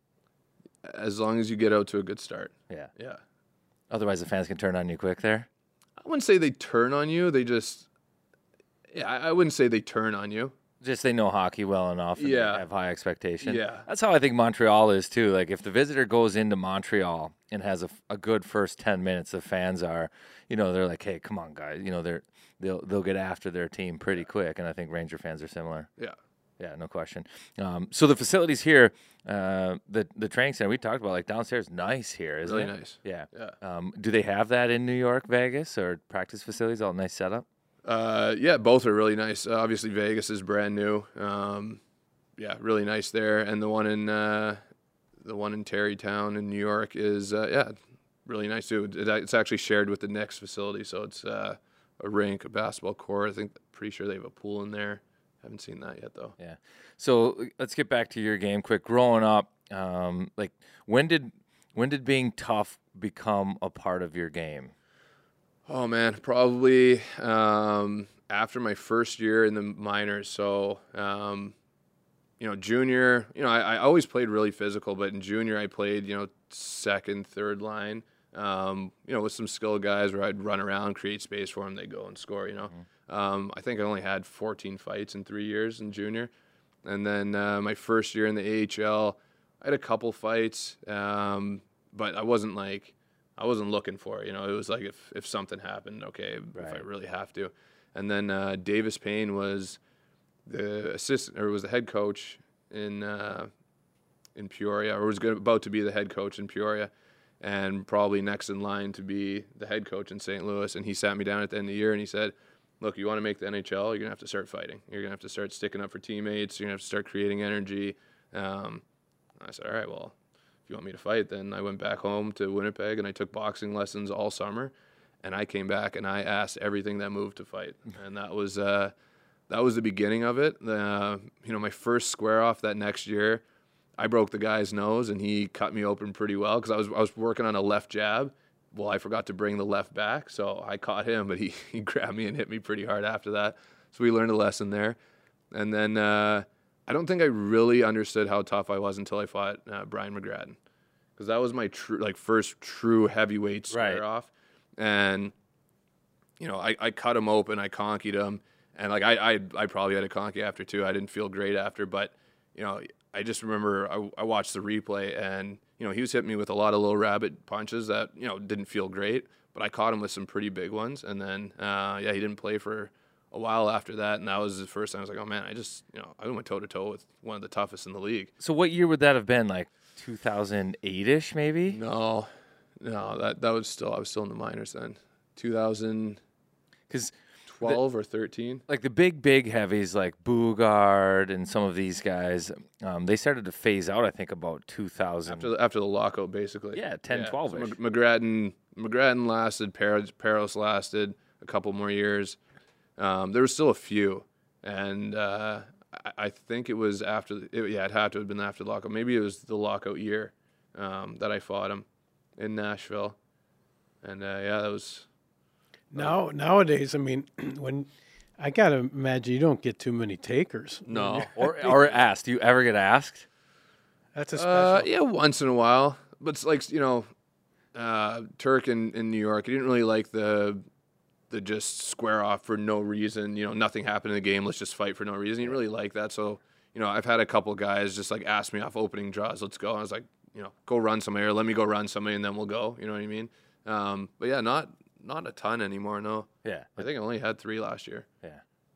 As long as you get out to a good start. Yeah. Yeah. Otherwise, the fans can turn on you quick there. I wouldn't say they turn on you. They just, yeah, I I wouldn't say they turn on you. Just they know hockey well enough and Yeah. they have high expectation. Yeah. That's how I think Montreal is too. Like if the visitor goes into Montreal and has a, a good first ten minutes, the fans are, you know, they're like, hey, come on, guys. You know, they're they'll they'll get after their team pretty quick. And I think Ranger fans are similar. Yeah. Yeah, no question. Um, so the facilities here, uh, the the training center we talked about, like downstairs, nice here, isn't Really it? nice. Yeah. Yeah. Um, do they have that in New York, Vegas, or practice facilities? All nice setup. Uh, yeah, both are really nice. Uh, obviously, Vegas is brand new. Um, yeah, really nice there. And the one in uh, the one in Tarrytown in New York is uh, yeah, really nice too. It, it's actually shared with the Knicks facility, so it's uh, a rink, a basketball court. I think pretty sure they have a pool in there. Haven't seen that yet though. Yeah. So let's get back to your game quick. Growing up, um, like when did when did being tough become a part of your game? Oh man, probably um, after my first year in the minors. So, um, you know, junior, you know, I, I always played really physical, but in junior I played, you know, second, third line, um, you know, with some skill guys where I'd run around, create space for them, they go and score, you know. Mm-hmm. Um, I think I only had fourteen fights in three years in junior. And then uh, my first year in the A H L, I had a couple fights, um, but I wasn't like, I wasn't looking for it. You know, it was like if, if something happened, okay, Right. if I really have to. And then uh, Davis Payne was the assistant or was the head coach in uh, in Peoria, or was good, about to be the head coach in Peoria, and probably next in line to be the head coach in Saint Louis. And he sat me down at the end of the year and he said, look, you want to make the N H L, you're going to have to start fighting. You're going to have to start sticking up for teammates. You're going to have to start creating energy. Um, I said, all right, well, if you want me to fight, then I went back home to Winnipeg and I took boxing lessons all summer. And I came back and I asked everything that moved to fight. And that was uh, that was the beginning of it. Uh, you know, my first square off that next year, I broke the guy's nose and he cut me open pretty well because I was I was working on a left jab. Well, I forgot to bring the left back, so I caught him, but he, he grabbed me and hit me pretty hard after that. So we learned a lesson there. And then uh, I don't think I really understood how tough I was until I fought uh, Brian McGrattan, because that was my true like first true heavyweight square Right. off. And you know, I, I cut him open, I conkied him, and like I, I I probably had a conky after too. I didn't feel great after, but you know, I just remember I, I watched the replay and. You know, he was hitting me with a lot of little rabbit punches that, you know, didn't feel great, but I caught him with some pretty big ones. And then, uh, yeah, he didn't play for a while after that. And that was the first time I was like, oh, man, I just, you know, I went toe-to-toe with one of the toughest in the league. So what year would that have been? Like two thousand eight-ish, maybe? No, no, that that was still, I was still in the minors then. two thousand twelve Because or thirteen. like the big, big heavies like Bugard and some of these guys, um, they started to phase out, I think, about two thousand. After the, after the lockout, basically. Yeah, ten, twelve-ish. So Mc- McGrattan, McGrattan lasted, Peros, Peros lasted a couple more years. Um, there was still a few, and uh, I, I think it was after. The, it, yeah, it had to have been after the lockout. Maybe it was the lockout year um, that I fought him in Nashville, and uh, yeah, that was. Now nowadays, I mean, when I gotta imagine you don't get too many takers. No. or or asked. Do you ever get asked? That's a special. Uh, yeah, once in a while, but it's like you know, uh, Turk in, in New York. He didn't really like the the just square off for no reason. You know, nothing happened in the game. Let's just fight for no reason. He didn't really like that. So you know, I've had a couple guys just like ask me off opening draws. Let's go. And I was like, you know, go run somewhere. Let me go run somebody, and then we'll go. You know what I mean? Um, but yeah, not not a ton anymore. No. Yeah. I think I only had three last year. Yeah.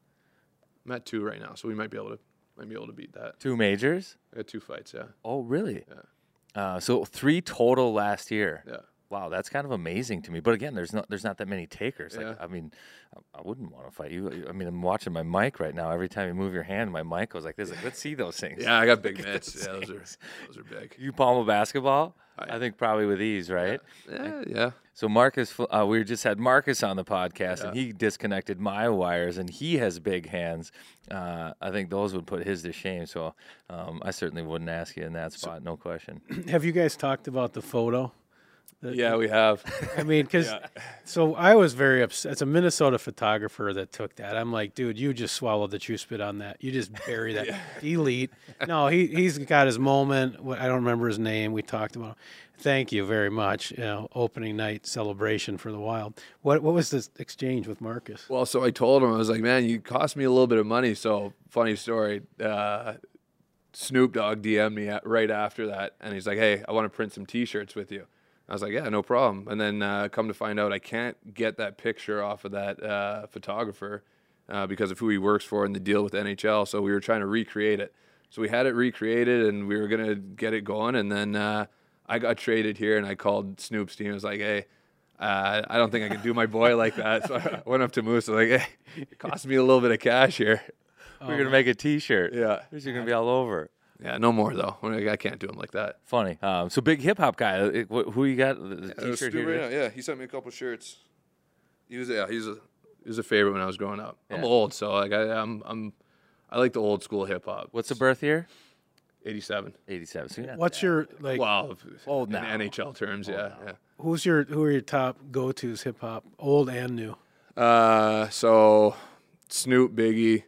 I'm at two right now, so we might be able to might be able to beat that. Two majors? I got two fights. Yeah. Oh, really? Yeah. Uh, so three total last year. Yeah. Wow, that's kind of amazing to me. But again, there's not there's not that many takers. Like, Yeah. I mean, I, I wouldn't want to fight you. I mean, I'm watching my mic right now. Every time you move your hand, my mic goes like this. Like, let's see those things. Yeah, I got big mitts. Yeah, those are those are big. You palm a basketball? I- I think probably with ease, right? Yeah, yeah. So Marcus, uh, we just had Marcus on the podcast, Yeah. and he disconnected my wires, and he has big hands. Uh, I think those would put his to shame. So um, I certainly wouldn't ask you in that spot, no question. Have you guys talked about the photo? The- Yeah, we have. I mean, because so I was very upset. It's a Minnesota photographer that took that. I'm like, dude, you just swallowed the chew spit on that. You just bury that. Delete. No, he he's got his moment. What- I don't remember his name. We talked about him. Thank you very much. You know, opening night celebration for the Wild. What what was this exchange with Marcus? Well, so I told him, I was like, man, you cost me a little bit of money. So funny story. Uh, Snoop Dogg D M'd me at, right after that, and he's like, hey, I want to print some T-shirts with you. I was like, yeah, no problem. And then uh, come to find out, I can't get that picture off of that uh, photographer uh, because of who he works for and the deal with N H L. So we were trying to recreate it. So we had it recreated, and we were going to get it going. And then uh, I got traded here, and I called Snoop's team. I was like, hey, uh, I don't think I can do my boy like that. So I went up to Moose. I was like, hey, it cost me a little bit of cash here. We're going to make a T-shirt. Yeah. You're going to be all over. Yeah, no more, though. I can't do him like that. Funny. Um, so big hip-hop guy. Uh, wh- Who you got? The, the Yeah, T-shirt Stu here? right today? now, yeah, he sent me a couple shirts. He was yeah, he's a he was a favorite when I was growing up. I'm Yeah. old, so like I, I'm I'm I like the old school hip hop. What's the birth year? eighty-seven? eighty-seven. So you're not What's that- your like? Wow, Old in now. N H L terms, yeah, Who's your who are your top go tos hip hop, old and new? yeah. Uh, so Snoop, Biggie,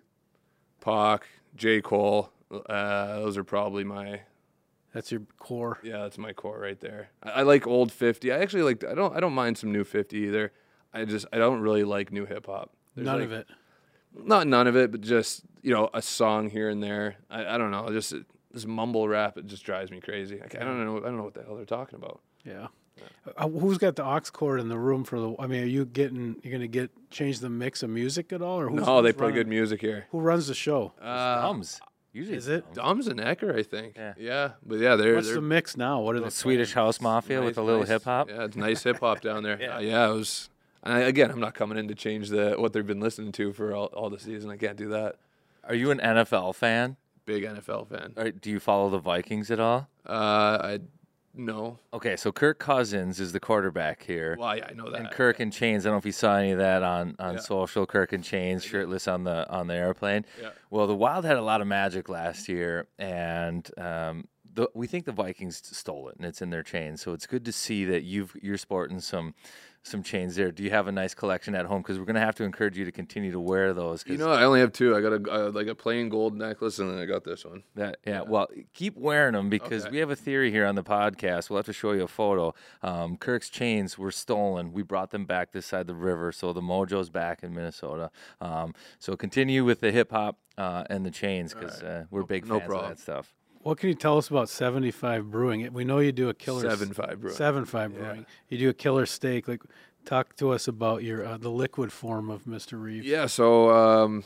Pac, J. Cole. Uh, those are probably my That's your core. yeah. That's my core right there. I, I like old fifty. I actually like. I don't. I don't mind some new fifty either. I just. I don't really like new hip hop. There's None like- of it. Not none of it, but just you know a song here and there. I, I don't know. Just this mumble rap. It just drives me crazy. I, I don't know. I don't know what the hell they're talking about. Yeah. Uh, who's got the aux cord in the room for the? I mean, are you getting? You're gonna get change the mix of music at all, or who's, No, they who's play running- good music here. Who runs the show? Uh, Drums. Usually Is it? drums. Dums and Ecker, I think. Yeah. Yeah, but yeah, they're What's they're the mix now? What are they? Swedish House Mafia with nice- a little nice- hip hop. Yeah, it's nice hip hop down there. Yeah. yeah. Uh, yeah, it was. And I, again, I'm not coming in to change the what they've been listening to for all, all the season. I can't do that. Are you an N F L fan? Big N F L fan. Or do you follow the Vikings at all? Uh, I no. Okay, so Kirk Cousins is the quarterback here. Well, yeah, I know that. And Kirk in chains. I don't know if you saw any of that on, on Yeah. social. Kirk in chains, shirtless on the on the airplane. Yeah. Well, the Wild had a lot of magic last year, and um, the, we think the Vikings stole it, and it's in their chains. So it's good to see that you've you're sporting some some chains there. Do you have a nice collection at home? Because we're going to have to encourage you to continue to wear those. 'cause You know, I only have two. I got a uh, like a plain gold necklace, and then I got this one. That, yeah, well, keep wearing them because Okay. we have a theory here on the podcast. We'll have to show you a photo. Um, Kirk's chains were stolen. We brought them back this side of the river, so the mojo's back in Minnesota. Um, so continue with the hip hop uh, and the chains because uh, we're big no fans problem. of that stuff. What can you tell us about seventy-five Brewing? We know you do a killer Seven five brewing. Seven Five Brewing. You do a killer steak. Like, talk to us about your uh, the liquid form of Mister Reeves. Yeah, so um,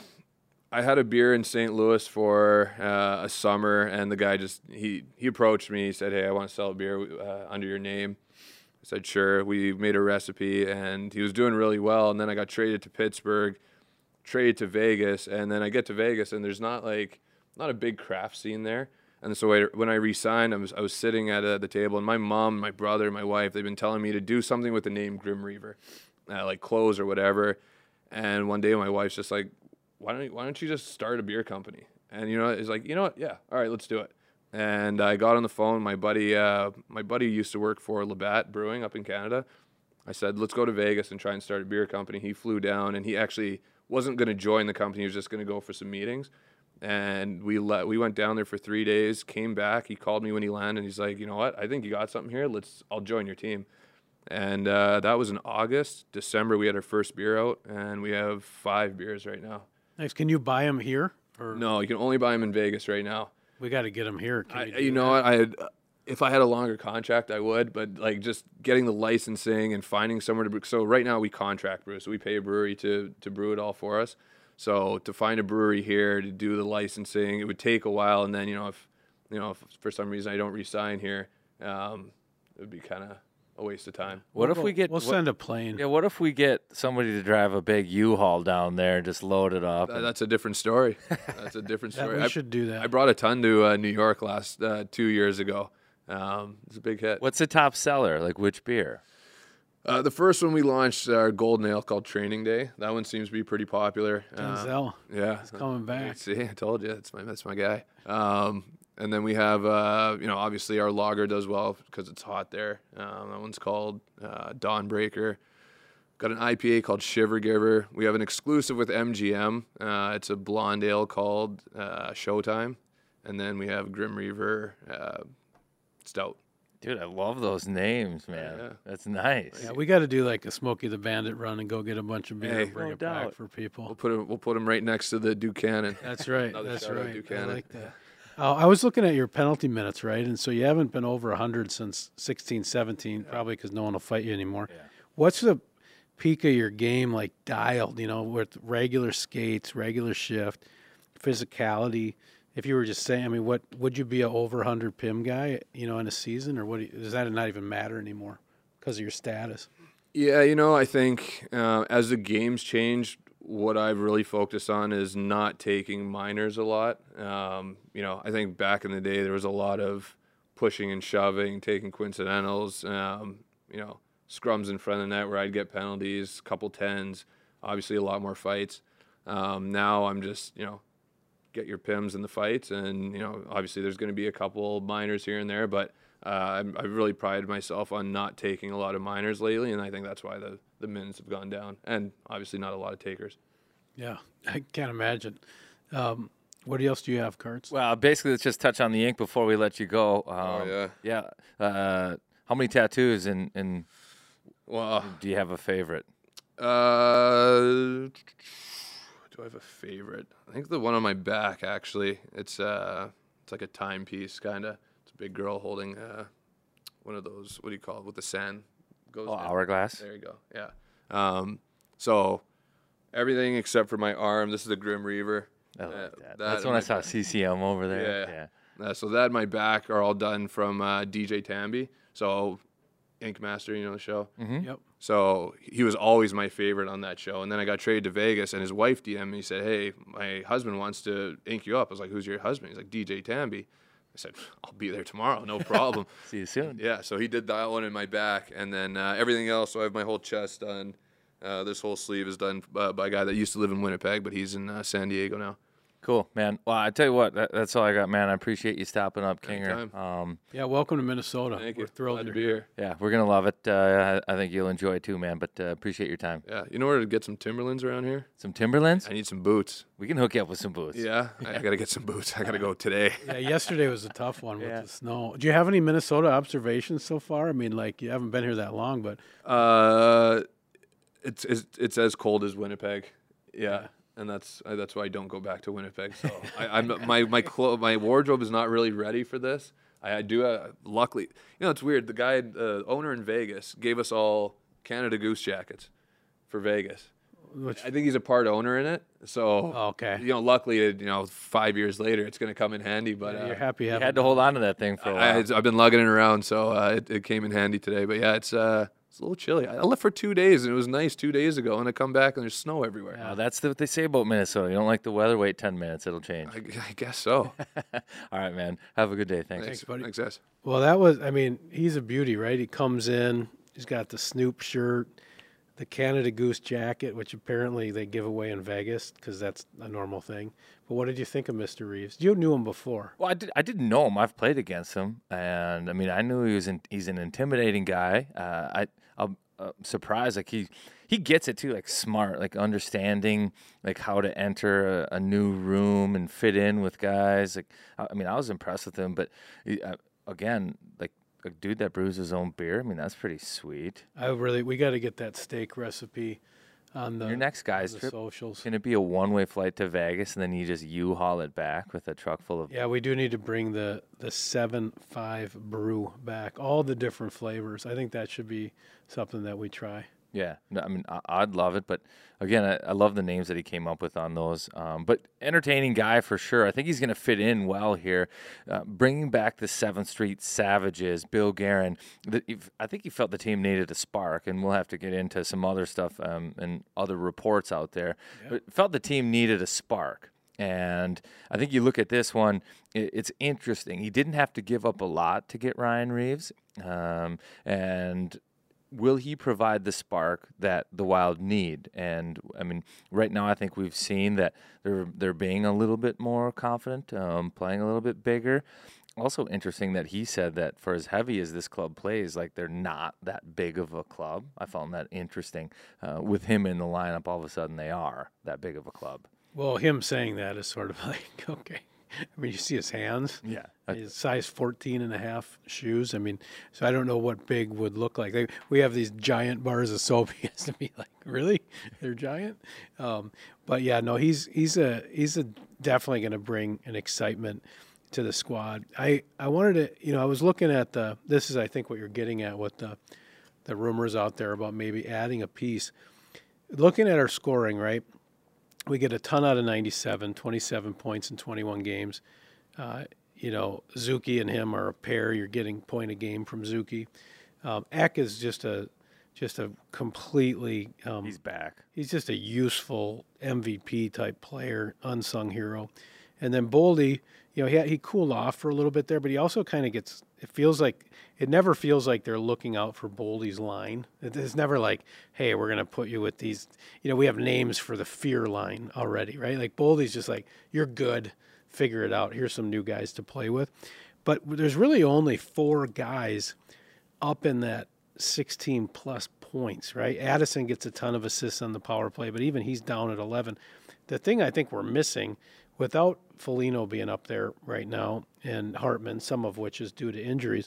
I had a beer in Saint Louis for uh, a summer, and the guy just he he approached me. He said, "Hey, I want to sell a beer uh, under your name." I said, "Sure." We made a recipe, and he was doing really well. And then I got traded to Pittsburgh, traded to Vegas, and then I get to Vegas, and there's not like not a big craft scene there. And so I, when I re-signed, I was I was sitting at uh, the table, and my mom, my brother, my wife, they've been telling me to do something with the name Grim Reaver, uh, like clothes or whatever. And one day, my wife's just like, "Why don't you, why don't you just start a beer company?" And you know, it's like, you know what? Yeah, all right, let's do it. And I got on the phone. My buddy, uh, my buddy used to work for Labatt Brewing up in Canada. I said, "Let's go to Vegas and try and start a beer company." He flew down, and he actually wasn't going to join the company. He was just going to go for some meetings. And we let we went down there for three days. Came back. He called me when he landed. And he's like, "You know what? I think you got something here. Let's. I'll join your team." And uh, that was in August. December, we had our first beer out, and we have five beers right now. Nice. Can you buy them here? Or No, you can only buy them in Vegas right now. we got to get them here. Can I, you do you know that? what? I had If I had a longer contract, I would, but like just getting the licensing and finding somewhere to brew. So right now we contract brew, so we pay a brewery to to brew it all for us. So to find a brewery here to do the licensing, it would take a while. And then you know if you know if for some reason I don't re-sign here, um, it would be kind of a waste of time. What We'll if we go- get? We'll what- send a plane. Yeah, what if we get somebody to drive a big U-Haul down there and just load it up? That- and- that's a different story. That's a different That- story. we I, should do that. I brought a ton to uh, New York last uh, two years ago. Um, it's a big hit. What's the top seller? Like which beer? Uh, the first one we launched, our golden ale called Training Day. That one seems to be pretty popular. Uh, Denzel, yeah, he's coming back. See, I told you, that's my that's my guy. Um, and then we have, uh, you know, obviously our lager does well because it's hot there. Um, that one's called uh, Dawnbreaker. Got an I P A called Shiver Giver. We have an exclusive with M G M. Uh, it's a blonde ale called uh, Showtime. And then we have Grim Reaver uh, Stout. Dude, I love those names, man. Yeah. That's nice. Yeah, we got to do like a Smokey the Bandit run and go get a bunch of beer Hey. and bring No it back doubt. for people. We'll put it, we'll put them right next to the Buchanan. That's right. Another That's shout out right. I Buchanan. like that. Uh, I was looking at your penalty minutes, right? And so you haven't been over one hundred since sixteen, seventeen, probably because no one will fight you anymore. Yeah. What's the peak of your game like dialed, you know, with regular skates, regular shift, physicality? If you were just saying, I mean, what would you be a over one hundred P I M guy, you know, in a season, or what? Do you, does that not even matter anymore because of your status? Yeah, you know, I think uh, as the games change, what I've really focused on is not taking minors a lot. Um, you know, I think back in the day there was a lot of pushing and shoving, taking coincidentals, um, you know, scrums in front of the net where I'd get penalties, a couple tens, obviously a lot more fights. Um, now I'm just, you know, get your P I Ms in the fights, and, you know, obviously there's going to be a couple minors here and there, but uh, I'm, I've really prided myself on not taking a lot of minors lately, and I think that's why the, the minutes have gone down, and obviously not a lot of takers. Yeah, I can't imagine. Um, what else do you have, Kurtz? Well, basically, let's just touch on the ink before we let you go. Um, Oh, yeah. Yeah. Uh, how many tattoos, and, and Well, do you have a favorite? uh, do I have a favorite? I think the one on my back, actually. It's uh, it's like a timepiece, kind of. It's a big girl holding uh, one of those, what do you call it, with the sand goes Oh, down. hourglass? There you go, yeah. Um, so everything except for my arm. This is a Grim Reaver. I like Uh, that. that That's and when I my saw back. C C M over there. Yeah. Uh, so that and my back are all done from uh, D J Tamby. So Ink Master, you know the show? Mm-hmm. Yep. So he was always my favorite on that show. And then I got traded to Vegas, and his wife D M'd me. He said, "Hey, my husband wants to ink you up." I was like, "Who's your husband?" He's like, "D J Tamby." I said, "I'll be there tomorrow, no problem." See you soon. Yeah, so he did that one in my back, and then uh, everything else. So I have my whole chest done. Uh, this whole sleeve is done uh, by a guy that used to live in Winnipeg, but he's in uh, San Diego now. Cool, man. Well, I tell you what, that, that's all I got, man. I appreciate you stopping up, Kinger. Anytime. Um, Yeah, welcome to Minnesota. Thank We're you. thrilled Glad to you're be here. yeah, we're gonna love it. Uh, I I think you'll enjoy it too, man. But uh, appreciate your time. Yeah, you know where to get some Timberlands around here? Some Timberlands. I need some boots. We can hook you up with some boots. Yeah, I, I got to get some boots. I got to go today. Yeah, yesterday was a tough one with Yeah. the snow. Do you have any Minnesota observations so far? I mean, like you haven't been here that long, but Uh, it's it's, it's as cold as Winnipeg. Yeah. And that's uh, that's why I don't go back to Winnipeg. So I, I'm my my clo- my wardrobe is not really ready for this. I, I do uh, luckily, you know, it's weird. The guy, uh, owner in Vegas, gave us all Canada Goose jackets for Vegas. which I think he's a part owner in it. So Oh, okay. you know, luckily, you know, five years later, it's going to come in handy. But yeah, uh, you're happy You having had to hold on to that thing for a I, while. I've been lugging it around, so uh, it, it came in handy today. But yeah, it's uh, it's a little chilly. I left for two days, and it was nice two days ago, and I come back and there's snow everywhere. Uh, that's the, what they say about Minnesota. You don't like the weather, wait ten minutes. It'll change. I, I guess so. All right, man. Have a good day. Thanks. Thanks, buddy. Thanks, guys. Well, that was, I mean, he's a beauty, right? He comes in, he's got the Snoop shirt, the Canada Goose jacket, which apparently they give away in Vegas because that's a normal thing. But what did you think of Mister Reeves? You knew him before. Well, I, did, I didn't know him. I've played against him, and I mean, I knew he was in, he's an intimidating guy. Uh, I I'm uh, surprised, like he he gets it too, like smart, like understanding like how to enter a, a new room and fit in with guys. Like I, I mean, I was impressed with him, but he, uh, again, like a dude that brews his own beer. I mean, that's pretty sweet. I really, we got to get that steak recipe on the Your next guy's on the trip, socials. can it be a one-way flight to Vegas, and then you just U-Haul it back with a truck full of... Yeah, we do need to bring the the seven five brew back, all the different flavors. I think that should be something that we try. Yeah, no, I mean, I, I'd love it, but again, I, I love the names that he came up with on those. Um, but entertaining guy for sure. I think he's going to fit in well here. Uh, bringing back the seventh Street Savages, Bill Guerin. The, I think he felt the team needed a spark, and we'll have to get into some other stuff um, and other reports out there. Yeah. But felt the team needed a spark. And I think you look at this one, it, it's interesting. He didn't have to give up a lot to get Ryan Reeves, um, and will he provide the spark that the Wild need? And I mean, right now I think we've seen that they're they're being a little bit more confident, um, playing a little bit bigger. Also interesting that he said that for as heavy as this club plays, like they're not that big of a club. I found that interesting. Uh, with him in the lineup, all of a sudden they are that big of a club. Well, him saying that is sort of like, okay. I mean, you see his hands. Yeah. His size fourteen and a half shoes. I mean, so I don't know what big would look like. They, we have these giant bars of soap. He has to be like, really? They're giant? Um, but, yeah, no, he's he's a he's a definitely going to bring an excitement to the squad. I, I wanted to, you know, I was looking at the, this is, I think, what you're getting at with the, the rumors out there about maybe adding a piece. Looking at our scoring, right? We get a ton out of ninety-seven, twenty-seven points in twenty-one games. Uh, you know, Zuki and him are a pair. You're getting point a game from Zuki. Um, Eck is just a just a completely um, he's back. He's just a useful M V P type player, unsung hero. And then Boldy, you know, he he cooled off for a little bit there, but he also kind of gets. It feels like it never feels like they're looking out for Boldy's line. It's never like, hey, we're gonna put you with these. You know, we have names for the fear line already, right? Like Boldy's just like, you're good, figure it out. Here's some new guys to play with. But there's really only four guys up in that sixteen plus points, right? Addison gets a ton of assists on the power play, but even he's down at eleven. The thing I think we're missing, without Foligno being up there right now and Hartman, some of which is due to injuries,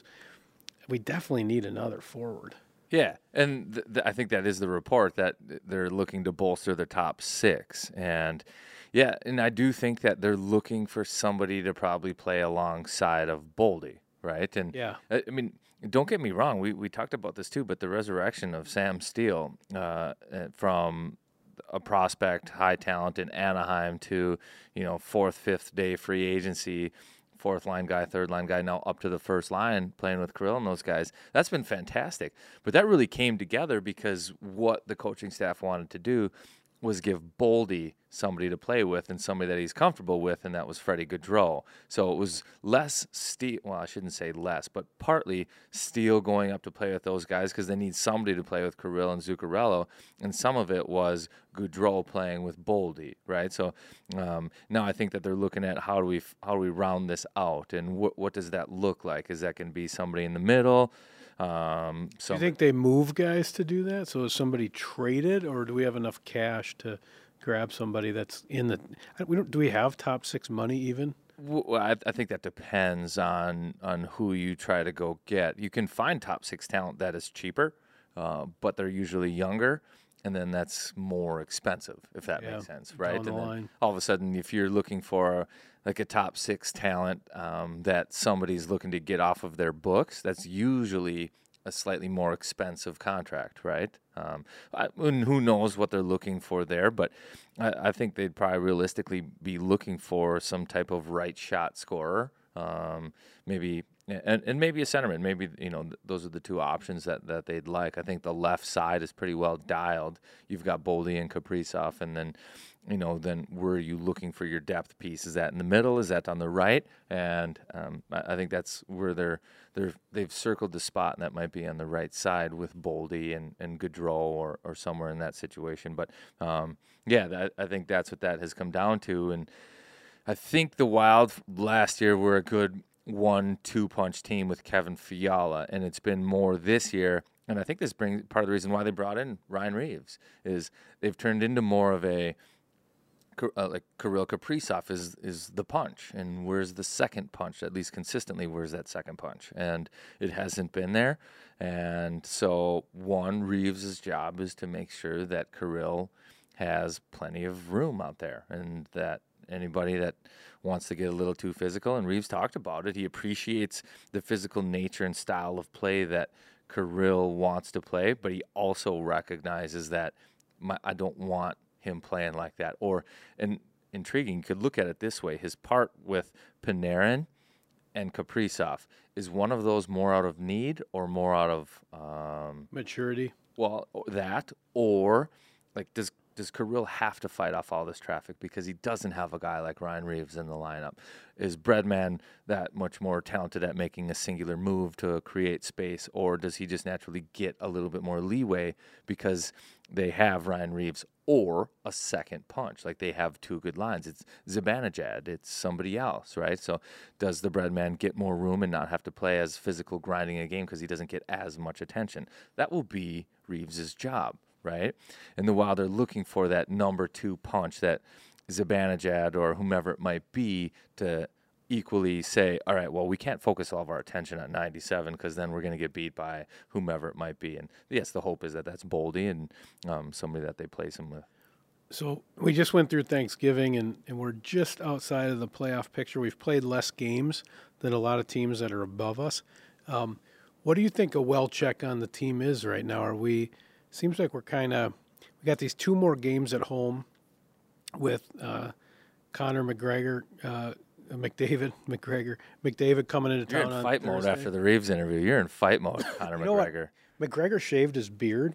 we definitely need another forward. Yeah, and th- th- I think that is the report that they're looking to bolster the top six. And, yeah, and I do think that they're looking for somebody to probably play alongside of Boldy, right? And, yeah. I, I mean, don't get me wrong, we, we talked about this too, but the resurrection of Sam Steele uh, from – a prospect, high talent in Anaheim to, you know, fourth, fifth day free agency, fourth line guy, third line guy, now up to the first line playing with Kirill and those guys. That's been fantastic. But that really came together because what the coaching staff wanted to do was give Boldy somebody to play with and somebody that he's comfortable with, and that was Freddie Gaudreau. So it was less Steele, well, I shouldn't say less, but partly Steele going up to play with those guys because they need somebody to play with Kirill and Zuccarello, and some of it was Gaudreau playing with Boldy, right? So um, now I think that they're looking at how do we how do we round this out, and what what does that look like? Is that going to be somebody in the middle? Um, do you think they move guys to do that? So is somebody traded, or do we have enough cash to grab somebody that's in the? We don't. Do we have top six money even? Well, I, I think that depends on on who you try to go get. You can find top six talent that is cheaper, uh, but they're usually younger, and then that's more expensive, if that yeah, makes sense, right? Down the and then line. all of a sudden, if you're looking for like a top six talent um, that somebody's looking to get off of their books, that's usually a slightly more expensive contract, right? Um, I, and who knows what they're looking for there, but I, I think they'd probably realistically be looking for some type of right shot scorer, um, maybe, and, and maybe a centerman. Maybe, you know, th- those are the two options that, that they'd like. I think the left side is pretty well dialed. You've got Boldy and Kaprizov, and then, you know, then where are you looking for your depth piece? Is that in the middle? Is that on the right? And um, I, I think that's where they're they're they've circled the spot, and that might be on the right side with Boldy and and Gaudreau or or somewhere in that situation. But um, yeah, that, I think that's what that has come down to. And I think the Wild last year were a good one two punch team with Kevin Fiala, and it's been more this year. And I think this brings part of the reason why they brought in Ryan Reeves is they've turned into more of a uh, like Kirill Kaprizov is is the punch, and where's the second punch? At least consistently, where's that second punch? And it hasn't been there. And so, one, Reeves' job is to make sure that Kirill has plenty of room out there, and that anybody that wants to get a little too physical, and Reeves talked about it, he appreciates the physical nature and style of play that Kirill wants to play, but he also recognizes that my, I don't want him playing like that. Or, and intriguing, you could look at it this way, his part with Panarin and Kaprizov, is one of those more out of need or more out of um, maturity? Well, that, or like does does Kirill have to fight off all this traffic because he doesn't have a guy like Ryan Reeves in the lineup? Is Breadman that much more talented at making a singular move to create space, or does he just naturally get a little bit more leeway because they have Ryan Reeves or a second punch? Like, they have two good lines. It's Zibanejad, it's somebody else, right? So does the Breadman get more room and not have to play as physical grinding a game because he doesn't get as much attention? That will be Reeves' job, right? And the Wild are looking for that number two punch, that Zibanejad or whomever it might be, to equally say, all right, well, we can't focus all of our attention on ninety-seven because then we're going to get beat by whomever it might be. And yes, the hope is that that's Boldy and um, somebody that they place him with. So we just went through Thanksgiving, and, and we're just outside of the playoff picture. We've played less games than a lot of teams that are above us. Um, what do you think a well check on the team is right now? Are we, seems like we're kind of, we got these two more games at home with uh, Connor McGregor, uh, McDavid, McGregor, McDavid coming into You're town in on fight mode Thursday. after the Reeves interview. You're in fight mode, Connor You know what? McGregor. McGregor shaved his beard,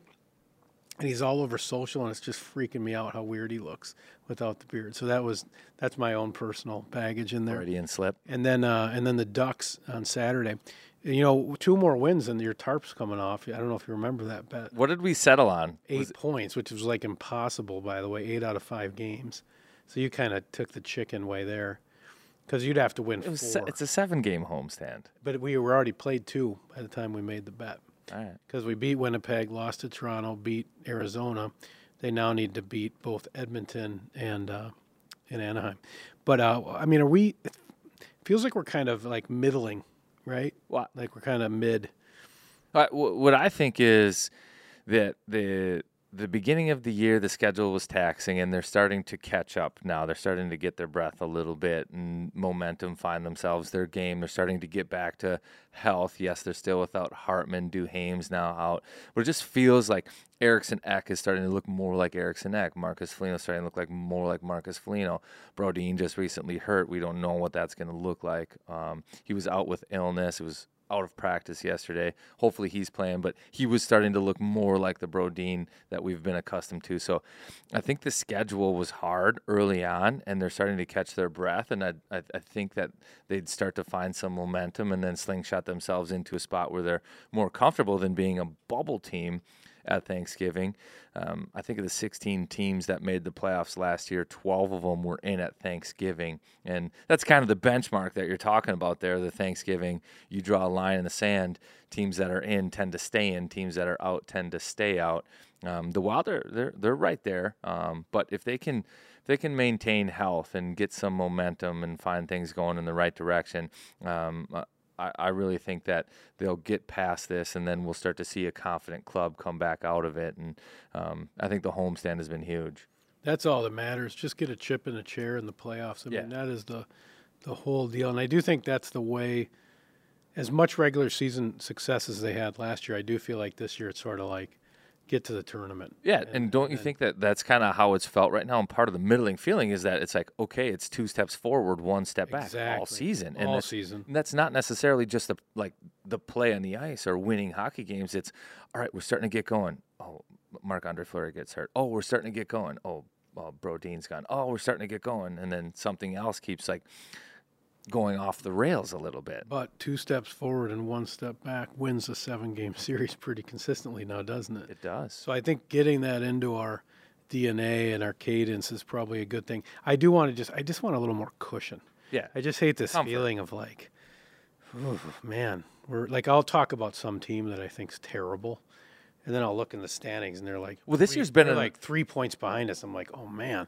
and he's all over social, and it's just freaking me out how weird he looks without the beard. So that was that's my own personal baggage in there. Freudian slip. And then uh, and then the Ducks on Saturday. You know, two more wins and your tarp's coming off. I don't know if you remember that bet. What did we settle on? Eight Was- points, which was like impossible, by the way. Eight out of five games. So you kind of took the chicken way there, because you'd have to win It was four. se- it's a seven-game homestand. But we were already played two by the time we made the bet. All right. Because we beat Winnipeg, lost to Toronto, beat Arizona. They now need to beat both Edmonton and uh, and Anaheim. But, uh, I mean, are we – it feels like we're kind of like middling, right? Well, Like we're kind of mid. Uh, wh- What I think is that the the beginning of the year, the schedule was taxing, and they're starting to catch up now. They're starting to get their breath a little bit and momentum, find themselves their game. They're starting to get back to health. Yes, they're still without Hartman, Duhaime's now out. But it just feels like Eriksson Ek is starting to look more like Eriksson Ek. Marcus Foligno is starting to look like more like Marcus Foligno. Brodin just recently hurt. We don't know what that's going to look like. Um, he was out with illness. It was out of practice yesterday. Hopefully he's playing, but he was starting to look more like the Brodin that we've been accustomed to. So I think the schedule was hard early on, and they're starting to catch their breath, and I, I, I think that they'd start to find some momentum and then slingshot themselves into a spot where they're more comfortable than being a bubble team at Thanksgiving. Um, I think of the sixteen teams that made the playoffs last year, twelve of them were in at Thanksgiving. And that's kind of the benchmark that you're talking about there, the Thanksgiving. You draw a line in the sand. Teams that are in tend to stay in. Teams that are out tend to stay out. Um, the Wild, are, they're, they're right there. Um, but if they can if they can maintain health and get some momentum and find things going in the right direction, um, I, I really think that they'll get past this, and then we'll start to see a confident club come back out of it. And um, I think the homestand has been huge. That's all that matters. Just get a chip in a chair in the playoffs. I Yeah. mean, that is the the whole deal. And I do think that's the way, as much regular season success as they had last year, I do feel like this year it's sort of like get to the tournament. Yeah, and, And- don't you and- think that that's kind of how it's felt right now? And part of the middling feeling is that it's like, okay, it's two steps forward, one step back all Exactly. season. And All that- season. And that's not necessarily just the like the play on the ice or winning hockey games. It's all right, we're starting to get going. Oh, Marc-Andre Fleury gets hurt. Oh, we're starting to get going. Oh, well, Brodin's gone. Oh, we're starting to get going. And then something else keeps like going off the rails a little bit. But two steps forward and one step back wins a seven-game series pretty consistently now, doesn't it? It does. So I think getting that into our D N A and our cadence is probably a good thing. I do want to just, I just want a little more cushion. Yeah. I just hate this Comfort. feeling of like, oh, man, we're like, I'll talk about some team that I think's terrible, and then I'll look in the standings and they're like, Well, this three- year's been they're an- like three points behind us. I'm like, oh man,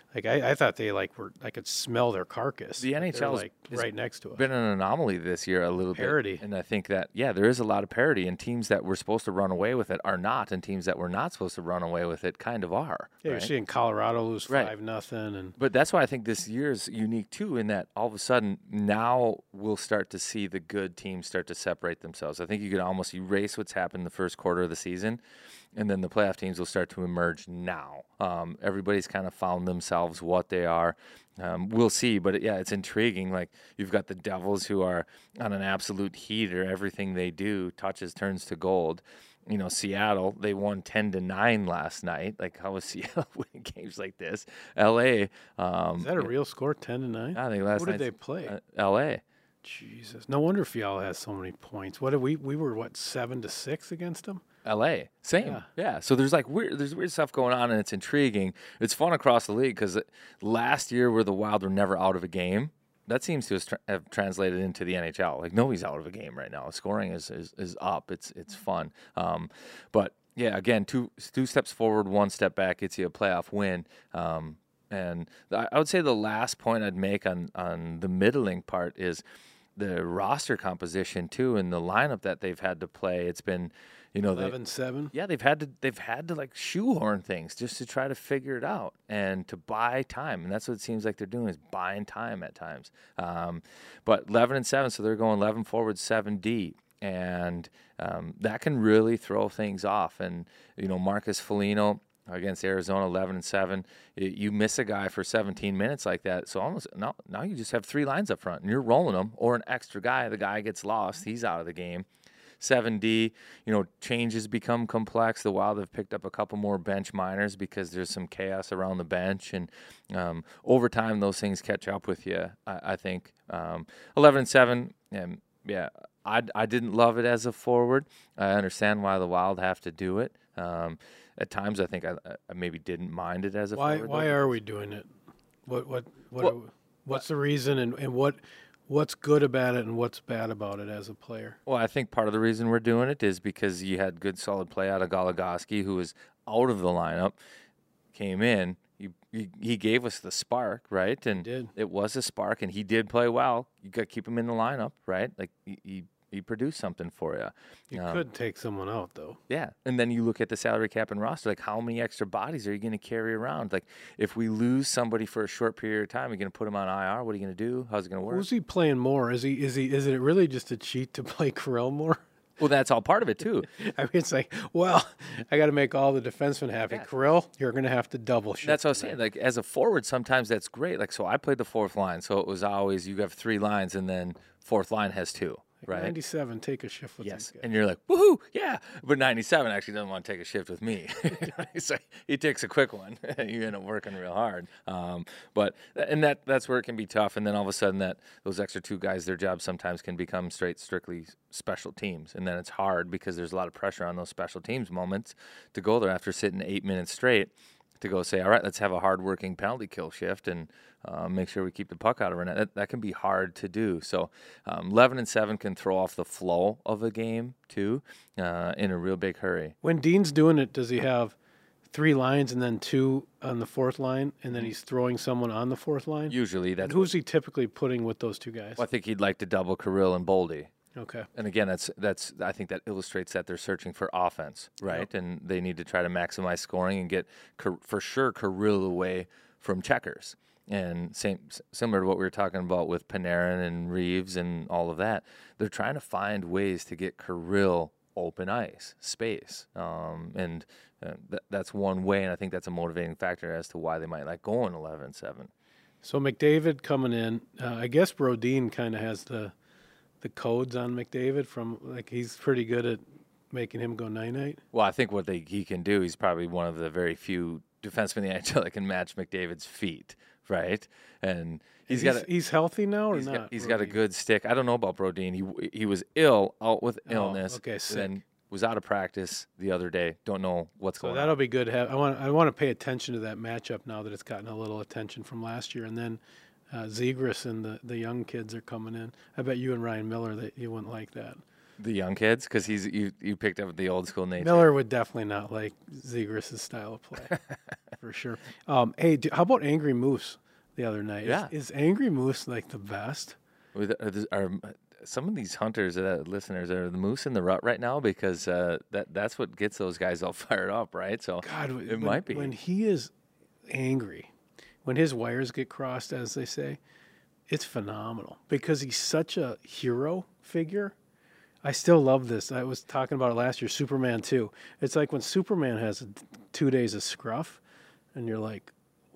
Like I, I thought they like were. I could smell their carcass. The Like, N H L they're, is- like is right next to us. Been an anomaly this year a little Parity. bit. And I think that, yeah, there is a lot of parity, and teams that were supposed to run away with it are not, and teams that were not supposed to run away with it kind of are. Yeah, right? you're seeing Colorado lose Right. five nothing, and But that's why I think this year is unique too, in that all of a sudden now we'll start to see the good teams start to separate themselves. I think you could almost erase what's happened the first quarter of the season, and then the playoff teams will start to emerge now. Um, everybody's kind of found themselves what they are. Um, we'll see, but yeah, it's intriguing. Like you've got the Devils who are on an absolute heater. Everything they do touches turns to gold. You know, Seattle, they won ten to nine last night. Like, how is Seattle winning games like this? L A. Um, is that a real score? Ten to nine. I think last Who did night's- they play? uh, L A. Jesus, no wonder Fiala has so many points. What did we? We were what seven to six against them. L A. Same. Yeah. Yeah. So there's like weird, there's weird stuff going on, and it's intriguing. It's fun across the league because last year where the Wild were never out of a game, that seems to have, tra- have translated into the N H L. Like nobody's out of a game right now. Scoring is is, is up. It's it's fun. Um, but yeah, again, two two steps forward, one step back gets you a playoff win. Um, and I I would say the last point I'd make on on the middling part is the roster composition too, and the lineup that they've had to play. It's been, you know, they, Eleven seven. yeah, they've had to they've had to like shoehorn things just to try to figure it out and to buy time, and that's what it seems like they're doing is buying time at times. Um, but eleven and seven, so they're going eleven forward, seven D, and um, that can really throw things off. And you know, Marcus Foligno against Arizona, eleven and seven. You miss a guy for seventeen minutes like that, so almost now now you just have three lines up front, and you're rolling them, or an extra guy. The guy gets lost, he's out of the game. seven D, you know, changes become complex. The Wild have picked up a couple more bench minors because there's some chaos around the bench, and um, over time those things catch up with you. I, I think um, eleven and seven, and yeah, I I didn't love it as a forward. I understand why the Wild have to do it. Um, At times, I think I, I maybe didn't mind it as a Why? forward. Why though. are we doing it? What? What? What? Well, are- what's the reason, and, and what? What's good about it, and what's bad about it as a player? Well, I think part of the reason we're doing it is because you had good, solid play out of Goligoski, who was out of the lineup, came in. He, he, he gave us the spark, right? And did. it was a spark, and he did play well. You got to keep him in the lineup, right? Like he, he, he produced something for you. You Um, could take someone out though. Yeah, and then you look at the salary cap and roster. Like, how many extra bodies are you going to carry around? Like, if we lose somebody for a short period of time, you're going to put them on I R. What are you going to do? How's it going to work? Who's he playing more? Is he? Is he? Is it really just a cheat to play Kirill more? Well, that's all part of it too. I mean, it's like, well, I got to make all the defensemen happy. Yeah. Kirill, you're going to have to double shift. That's what I was tonight. saying. Like, as a forward, sometimes that's great. Like, so I played the fourth line, so it was always you have three lines, and then fourth line has two, right? ninety-seven, take a shift with Yes, these guys. and you're like, woohoo, yeah. But ninety-seven actually doesn't want to take a shift with me. So he takes a quick one. You end up working real hard. Um, but and that that's where it can be tough. And then all of a sudden, that those extra two guys, their job sometimes can become straight, strictly special teams, and then it's hard because there's a lot of pressure on those special teams moments to go there after sitting eight minutes straight. To go say, all right, let's have a hard-working penalty kill shift and uh, make sure we keep the puck out of our net. That, that can be hard to do. So um, eleven and seven can throw off the flow of a game too uh, in a real big hurry. When Dean's doing it, does he have three lines and then two on the fourth line, and then he's throwing someone on the fourth line? Usually, And that's who's he typically putting with those two guys? what, I think he'd like to double Kirill and Boldy. Okay. And again, that's that's I think that illustrates that they're searching for offense, right? Yep. And they need to try to maximize scoring and get Kir- for sure Kirill away from checkers. And same similar to what we were talking about with Panarin and Reeves and all of that, they're trying to find ways to get Kirill open ice space, um, and uh, th- that's one way. And I think that's a motivating factor as to why they might like going eleven seven. So McDavid coming in, uh, I guess Brodin kind of has the the codes on McDavid from like he's pretty good at making him go nine night. Well, I think what they, he can do, he's probably one of the very few defensemen in the N H L that can match McDavid's feet, right? And he's he's, got a, he's healthy now or he's not? got, he's got a Brodin? good stick. I don't know about Brodin. He he was ill, out with Oh, illness. okay, sick. Then was out of practice the other day. Don't know what's So going that'll on. be good. To have, I want I want to pay attention to that matchup now that it's gotten a little attention from last year, and then. Uh, Zegras and the, the young kids are coming in. I bet you and Ryan Miller that you wouldn't like that. The young kids, because he's you you picked up the old school nature. Miller would definitely not like Zegras' style of play. for sure. Um, hey, do, how about Angry Moose the other night? Yeah. Is, is Angry Moose like the best? With are, th- are some of these hunters, uh, listeners, are the moose in the rut right now because uh, that that's what gets those guys all fired up, right? So God, it when, might be. when he is angry, when his wires get crossed, as they say, it's phenomenal because he's such a hero figure. I still love this. I was talking about it last year, Superman two. It's like when Superman has two days of scruff, and you're like,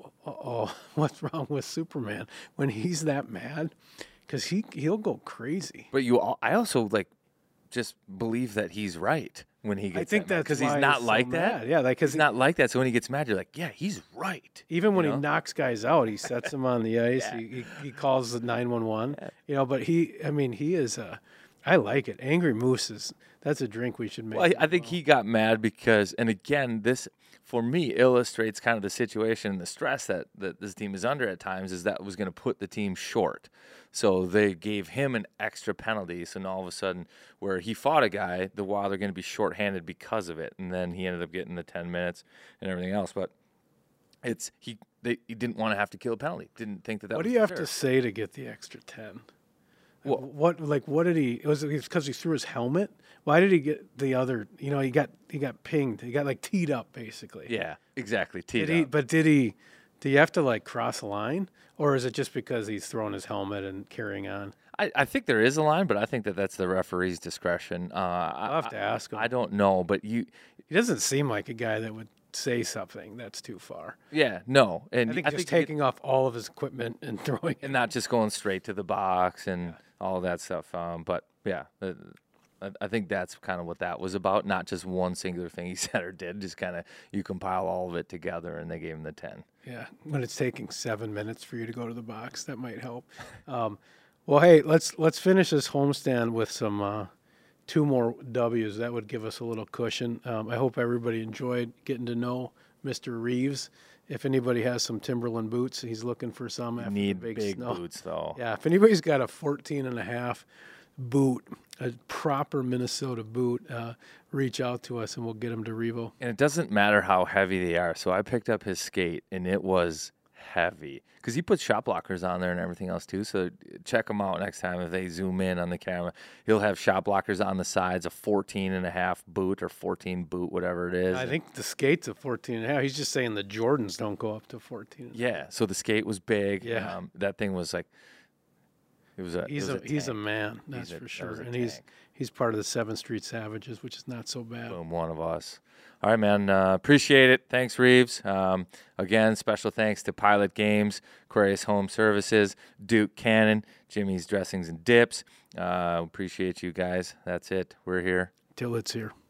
oh, what's wrong with Superman? When he's that mad, because he, he'll go crazy. But you, al- I also like just believe that he's right when he gets I think that that's because he's why not so like that. mad. Yeah, like because He's not like that. So when he gets mad, you're like, yeah, he's right. even when you he know? knocks guys out, he sets them on the ice. Yeah. He, he he calls the nine one one. You know, but he, I mean, he is a. I like it. Angry Moose is that's a drink we should make. Well, I, I think he got mad because, and again, this for me illustrates kind of the situation and the stress that, that this team is under at times. Is that was going to put the team short, so they gave him an extra penalty. So now all of a sudden, where he fought a guy, the Wild are going to be shorthanded because of it, and then he ended up getting the ten minutes and everything else. But it's he they he didn't want to have to kill a penalty. Didn't think that that. What was do you have fair. to say to get the extra ten? Well- what like what did he? Was it because he threw his helmet? Why did he get the other? You know, he got he got pinged. He got like teed up basically. Yeah, exactly. Teed Did he? up. But did he? Do you have to like cross a line, or is it just because he's throwing his helmet and carrying on? I, I think there is a line, but I think that that's the referee's discretion. Uh, I'll have to ask him. I don't know, but you, He doesn't seem like a guy that would say something that's too far. yeah, no, and I think just you get- taking off all of his equipment and throwing it. and not just going straight to the box and all that stuff. Um, but yeah, uh, I, I think that's kind of what that was about. Not just one singular thing he said or did. Just kind of you compile all of it together, and they gave him the ten. Yeah, when it's taking seven minutes for you to go to the box, that might help. Um, well, hey, let's let's finish this homestand with some uh, two more W's. That would give us a little cushion. Um, I hope everybody enjoyed getting to know Mister Reeves. If anybody has some Timberland boots, he's looking for some after Need the big, big snow. boots though. Yeah, if anybody's got a fourteen and a half boot, a proper Minnesota boot, uh, reach out to us and we'll get them to Revo. And it doesn't matter how heavy they are. So I picked up his skate, and it was heavy because he puts shot blockers on there and everything else too. So check him out next time if they zoom in on the camera. He'll have shot blockers on the sides, a fourteen and a half boot or fourteen boot, whatever it is. I think the skate's a fourteen and a half. He's just saying the Jordans don't go up to fourteen. Yeah. So the skate was big. Yeah. Um, that thing was like, it was a. He's it a, was he's a tank. man, that's He's a- for that sure. was a And he's tank. he's part of the Seventh Street Savages, which is not so bad. Boom, one of us. All right, man. Uh, appreciate it. Thanks, Reeves. Um, again, special thanks to Pilot Games, Aquarius Home Services, Duke Cannon, Jimmy's Dressings and Dips. Uh, appreciate you guys. That's it. We're here. Till it's here.